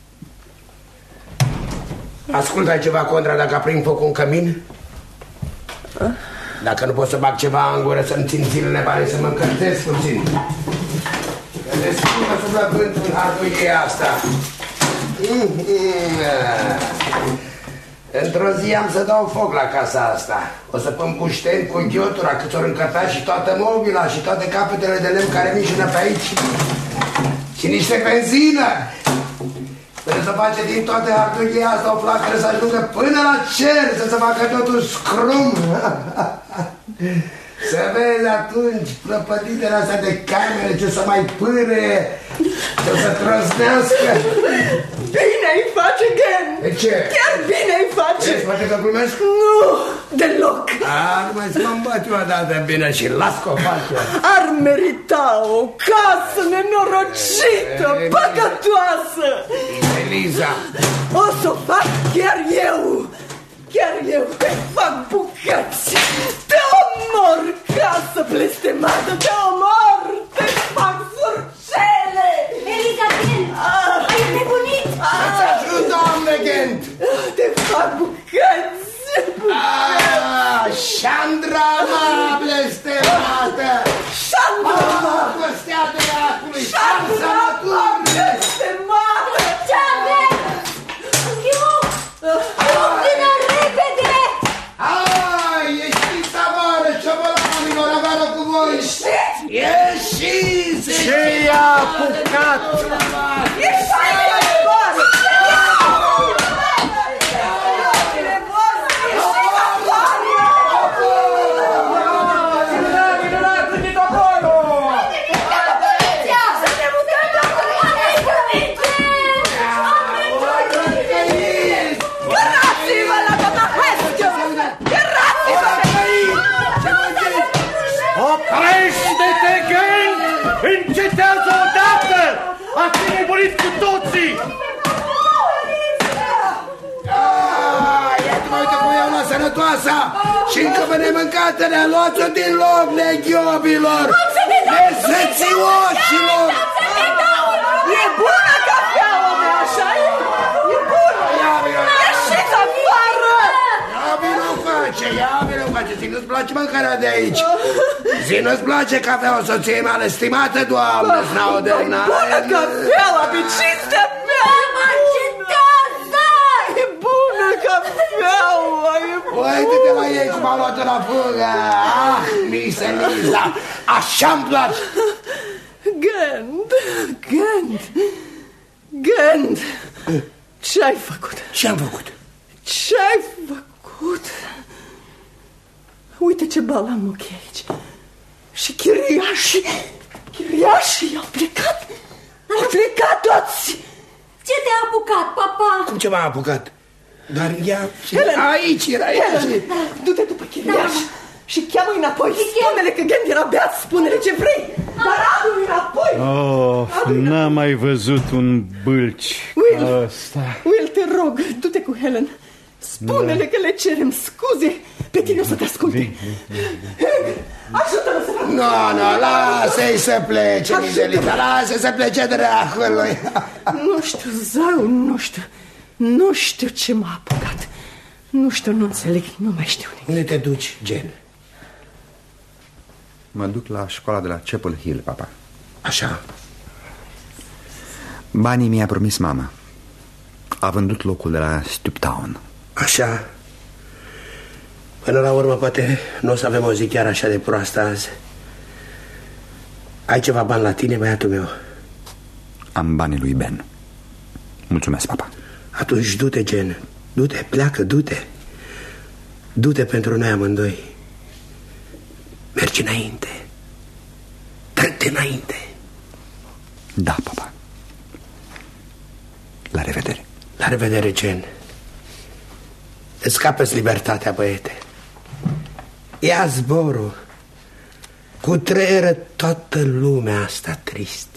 Ascultă ceva, Condra, dacă aprind focul în cămin? Dacă nu pot să bag ceva în gură să-mi țin zilele, pare să mă încălzesc puțin. Că de spumă sub la vântul harduie asta. Într-o zi am să dau foc la casa asta. O să pun pușteni cu ghiotura cât ori încăta și toată mobila și toate capetele de lemn care mișună pe aici. Și niște benzină. Trebuie să face din toate hardughia asta o flacără să ajungă până la cer, să se facă totul scrum. Să vezi atunci plăpăditele astea de camere, ce să mai pâre, ce să trăznească. Bine îi face, Gen! De ce? Chiar bine îi face! Ce, poate că glumesc? Nu, deloc! A, numai să mă îmbăt eu odată bine și las că o fac eu. Ar merita o casă nenorocită, păcătoasă! Eliza! O să o fac chiar eu! Chiar eu te fac bucăți! Te omor, casă blestemată! Te omor! Te fac surcele! Eliza, Gen! Ah. Ai nebunit! Să-ți ajut, doamne, Gen! Te fac bucăți! Ah, Șandra mea blestemată! Șandra mea! Păstea de acului! Șandra mea blestemată! Ce avem? Eu! Eu vină repede! Hai, ieșiți afară, ciobolanilor, afară cu voi! Ieșiți! Ce i-a apucat? Ieșiți afară! Oprește-te, Gen! Încetează odată! Ați nebunit cu toții! Iată-mă, uite cum e una sănătoasă! Și încă pe nemâncată ne-a luat-o din loc, leghiobilor! Nesățioșilor! E bună cafeaua mea, așa e? E bună! Ieșiți afară! Ia vină face, ia vină face! zi nu-ți place mâncarea de aici? Zi nu-ți place cafea, o soție mea, stimată doamnă, Snowden? Bună cafeaua, pe cinstea mea! Mama, încetați! E bună cafeaua, e bună! Uite-te la ei cum au luat-o la fugă! Ah, Miss Eliza, așa-mi place! Gând, gând, gând! Ce-ai făcut? Ce-am făcut? Ce-ai făcut? Uite ce bal am ochii aici. Și chiriașii, chiriașii au plecat. Au plecat toți. Ce te-a apucat, papa? Cum ce m-a apucat? Dar ea... Helen, aici era ea. Du-te după chiriași și cheamă-i înapoi. Spune-le că Gând era beat, spune-le ce vrei. Dar adu-i înapoi. Oh, n-am mai văzut un bâlci Will, ăsta. Will, te rog, du-te cu Helen. Spune-le că le cerem scuze. Pe tine o să te asculte. Ajută-mă să fac. Nu, nu, lasă-i să plece, Mizelita. Lasă-i să plece dracului. Nu știu, zău, nu știu. Nu știu ce m-a apucat. Nu știu, nu înțeleg, nu mai știu nimic. Unde te duci, Jen? Mă duc la școala de la Chapel Hill, papa. Așa. Banii mi-a promis mama. A vândut locul de la Stuptown. Așa. Până la urmă, poate nu o să avem o zi chiar așa de proastă azi. Ai ceva bani la tine, băiatul meu? Am banii lui Ben. Mulțumesc, papa. Atunci du-te, Jen. Du-te, pleacă, du-te. Du-te pentru noi amândoi. Mergi înainte. Trec-te înainte. Da, papa. La revedere. La revedere, Jen. Îți capăți libertatea, băiete. Ia zborul. Cutreieră toată lumea asta tristă.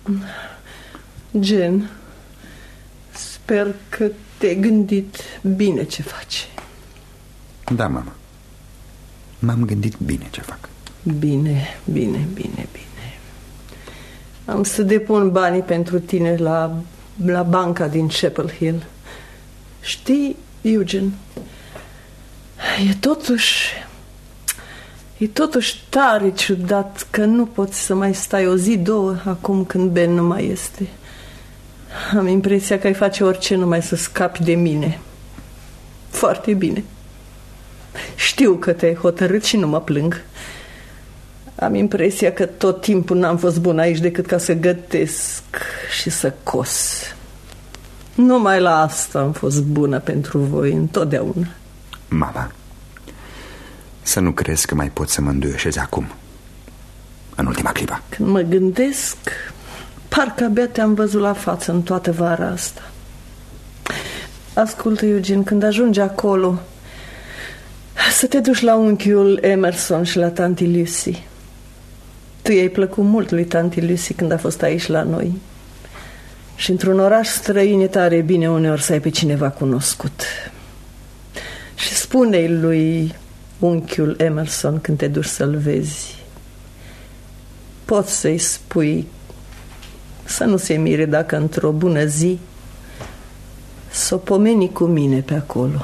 Jen, sper că te-ai gândit bine ce faci. Da, mama. M-am gândit bine ce fac. Bine, bine, bine, bine. Am să depun banii pentru tine la, la banca din Chapel Hill. Știi, Eugene, e totuși E totuși tare ciudat că nu poți să mai stai o zi, două acum când Ben nu mai este. Am impresia că ai face orice numai să scapi de mine. Foarte bine. Știu că te-ai hotărât și nu mă plâng. Am impresia că tot timpul n-am fost bun aici decât ca să gătesc și să cos. Numai la asta am fost bună pentru voi întotdeauna. Mama, să nu crezi că mai pot să mă înduioșezi acum, în ultima clipă. Când mă gândesc, parcă abia te-am văzut la față în toată vara asta. Ascultă, Eugene, când ajungi acolo, să te duci la unchiul Emerson și la tanti Lucy. Tu i-ai plăcut mult lui tanti Lucy când a fost aici la noi. Și într-un oraș străin e tare bine uneori să ai pe cineva cunoscut. Și spune-i lui unchiul Emerson când te duci să-l vezi, poți să-i spui să nu se mire dacă într-o bună zi s-o pomeni cu mine pe acolo.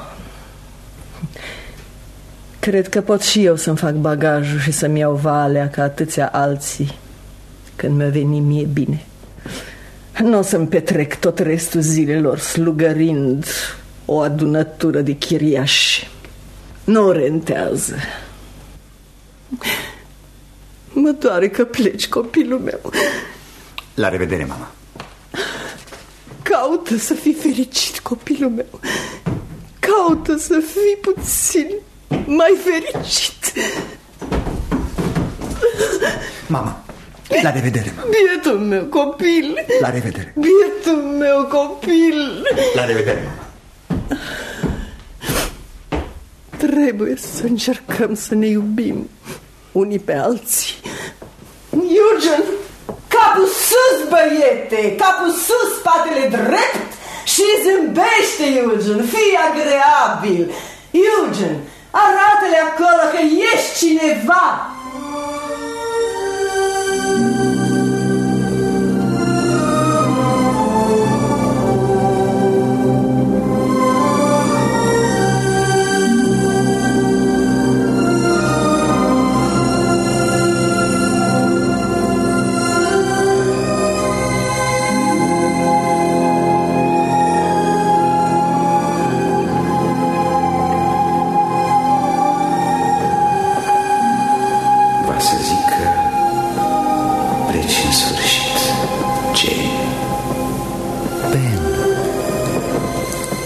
Cred că pot și eu să-mi fac bagajul și să-mi iau valea ca atâția alții când mi-a venit mie bine. Nu o să-mi petrec tot restul zilelor slugărind o adunătură de chiriași. Nu rentează. Mă doare că pleci, copilul meu. La revedere, mama. Caută să fii fericit, copilul meu. Caută să fii puțin mai fericit. Mama, la revedere, mama. Bietul meu copil. La revedere. Bietul meu copil. La revedere, mama. Trebuie să încercăm să ne iubim unii pe alții. Eugene, capul sus, băiete, capul sus, spatele drept și zâmbește, Eugene, fii agreabil. Eugene, arată-le acolo că ești cineva.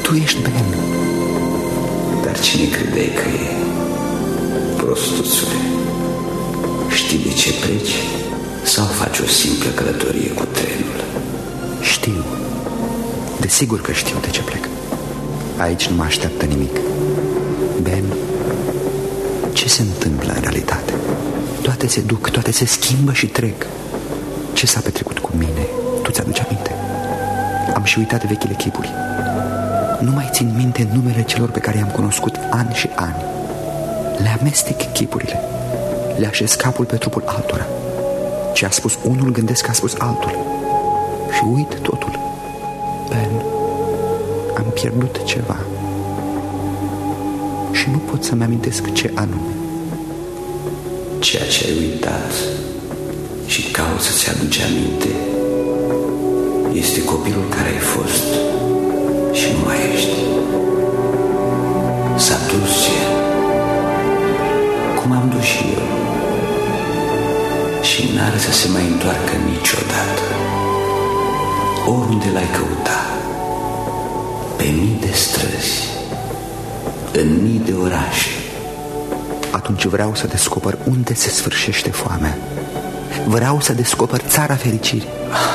Tu ești Ben. Dar cine credeai că e? Prostuțule, știi de ce pleci? Sau faci o simplă călătorie cu trenul? Știu. Desigur că știu de ce plec. Aici nu mă așteaptă nimic. Ben, ce se întâmplă în realitate? Toate se duc, toate se schimbă și trec. Ce s-a petrecut cu mine? Tu ți-aduci aminte? Am și uitat vechile chipuri. Nu mai țin minte numele celor pe care i-am cunoscut ani și ani. Le amestec chipurile. Le așez capul pe trupul altora. Ce a spus unul gândesc că a spus altul. Și uit totul. Ben, am pierdut ceva. Și nu pot să-mi amintesc ce anume. Ceea ce ai uitat și cauți să-ți aduci aminte este copilul care ai fost și nu mai ești. S-a dus el, cum am dus și eu, și n-are să se mai întoarcă niciodată. Oriunde l-ai căuta, pe mii de străzi, în mii de orașe. Atunci vreau să descoper unde se sfârșește foamea. Vreau să descoper țara fericirii.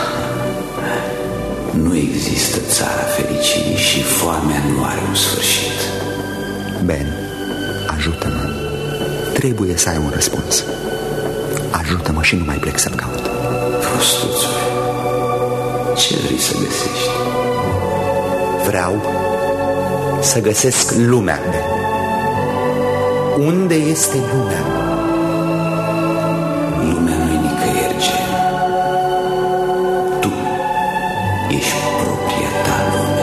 Nu există țara fericirii și foamea nu are un sfârșit. Ben, ajută-mă. Trebuie să ai un răspuns. Ajută-mă și nu mai plec să-l caut. Prostuțule, ce vrei să găsești? Vreau să găsesc lumea, Ben. Unde este lumea? Lumea nu-i nicăieri, Gen. Tu ești propria ta lume.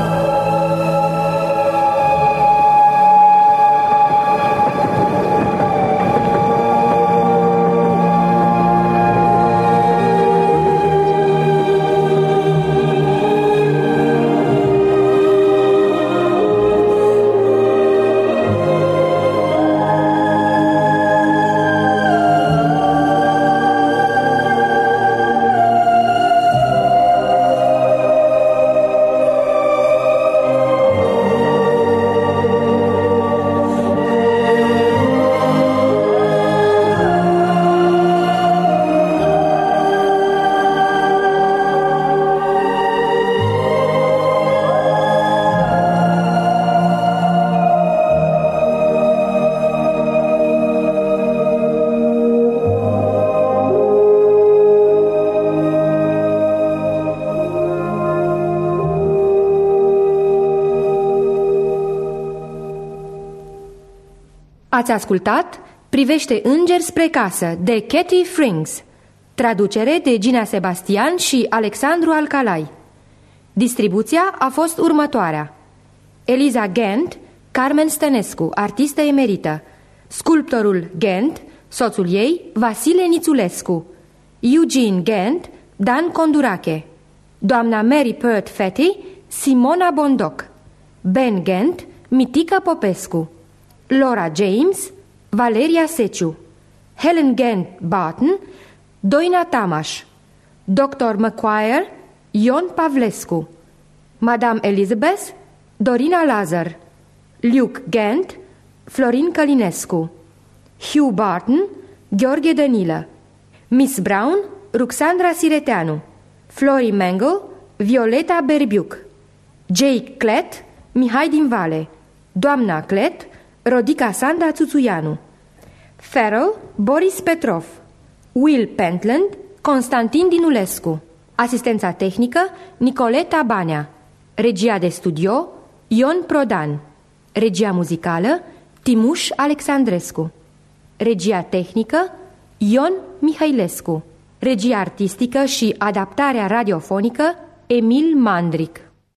Ați ascultat Privește îngeri spre casă de Katie Frings, traducere de Gina Sebastian și Alexandru Alcalai. Distribuția a fost următoarea: Eliza Gant, Carmen Stănescu, artistă emerită; sculptorul Gant, soțul ei, Vasile Nițulescu; Eugene Gant, Dan Condurache; doamna Mary Pert Fetty, Simona Bondoc; Ben Gant, Mitica Popescu; Laura James, Valeria Seciu; Helen Gant Barton, Doina Tamaș; doctor McQuire, Ion Pavlescu; Madame Elizabeth, Dorina Lazar; Luke Gant, Florin Călinescu; Hugh Barton, Gheorghe Dănilă; Miss Brown, Ruxandra Sireteanu; Flori Mangle, Violeta Berbiuc; Jake Clet, Mihai din Vale; doamna Clet, Rodica Sanda Țuțuianu; Farrell, Boris Petrov; Will Pentland, Constantin Dinulescu; asistența tehnică, Nicoleta Banea; regia de studio, Ion Prodan; regia muzicală, Timuș Alexandrescu; regia tehnică, Ion Mihailescu; regia artistică și adaptarea radiofonică, Emil Mandric.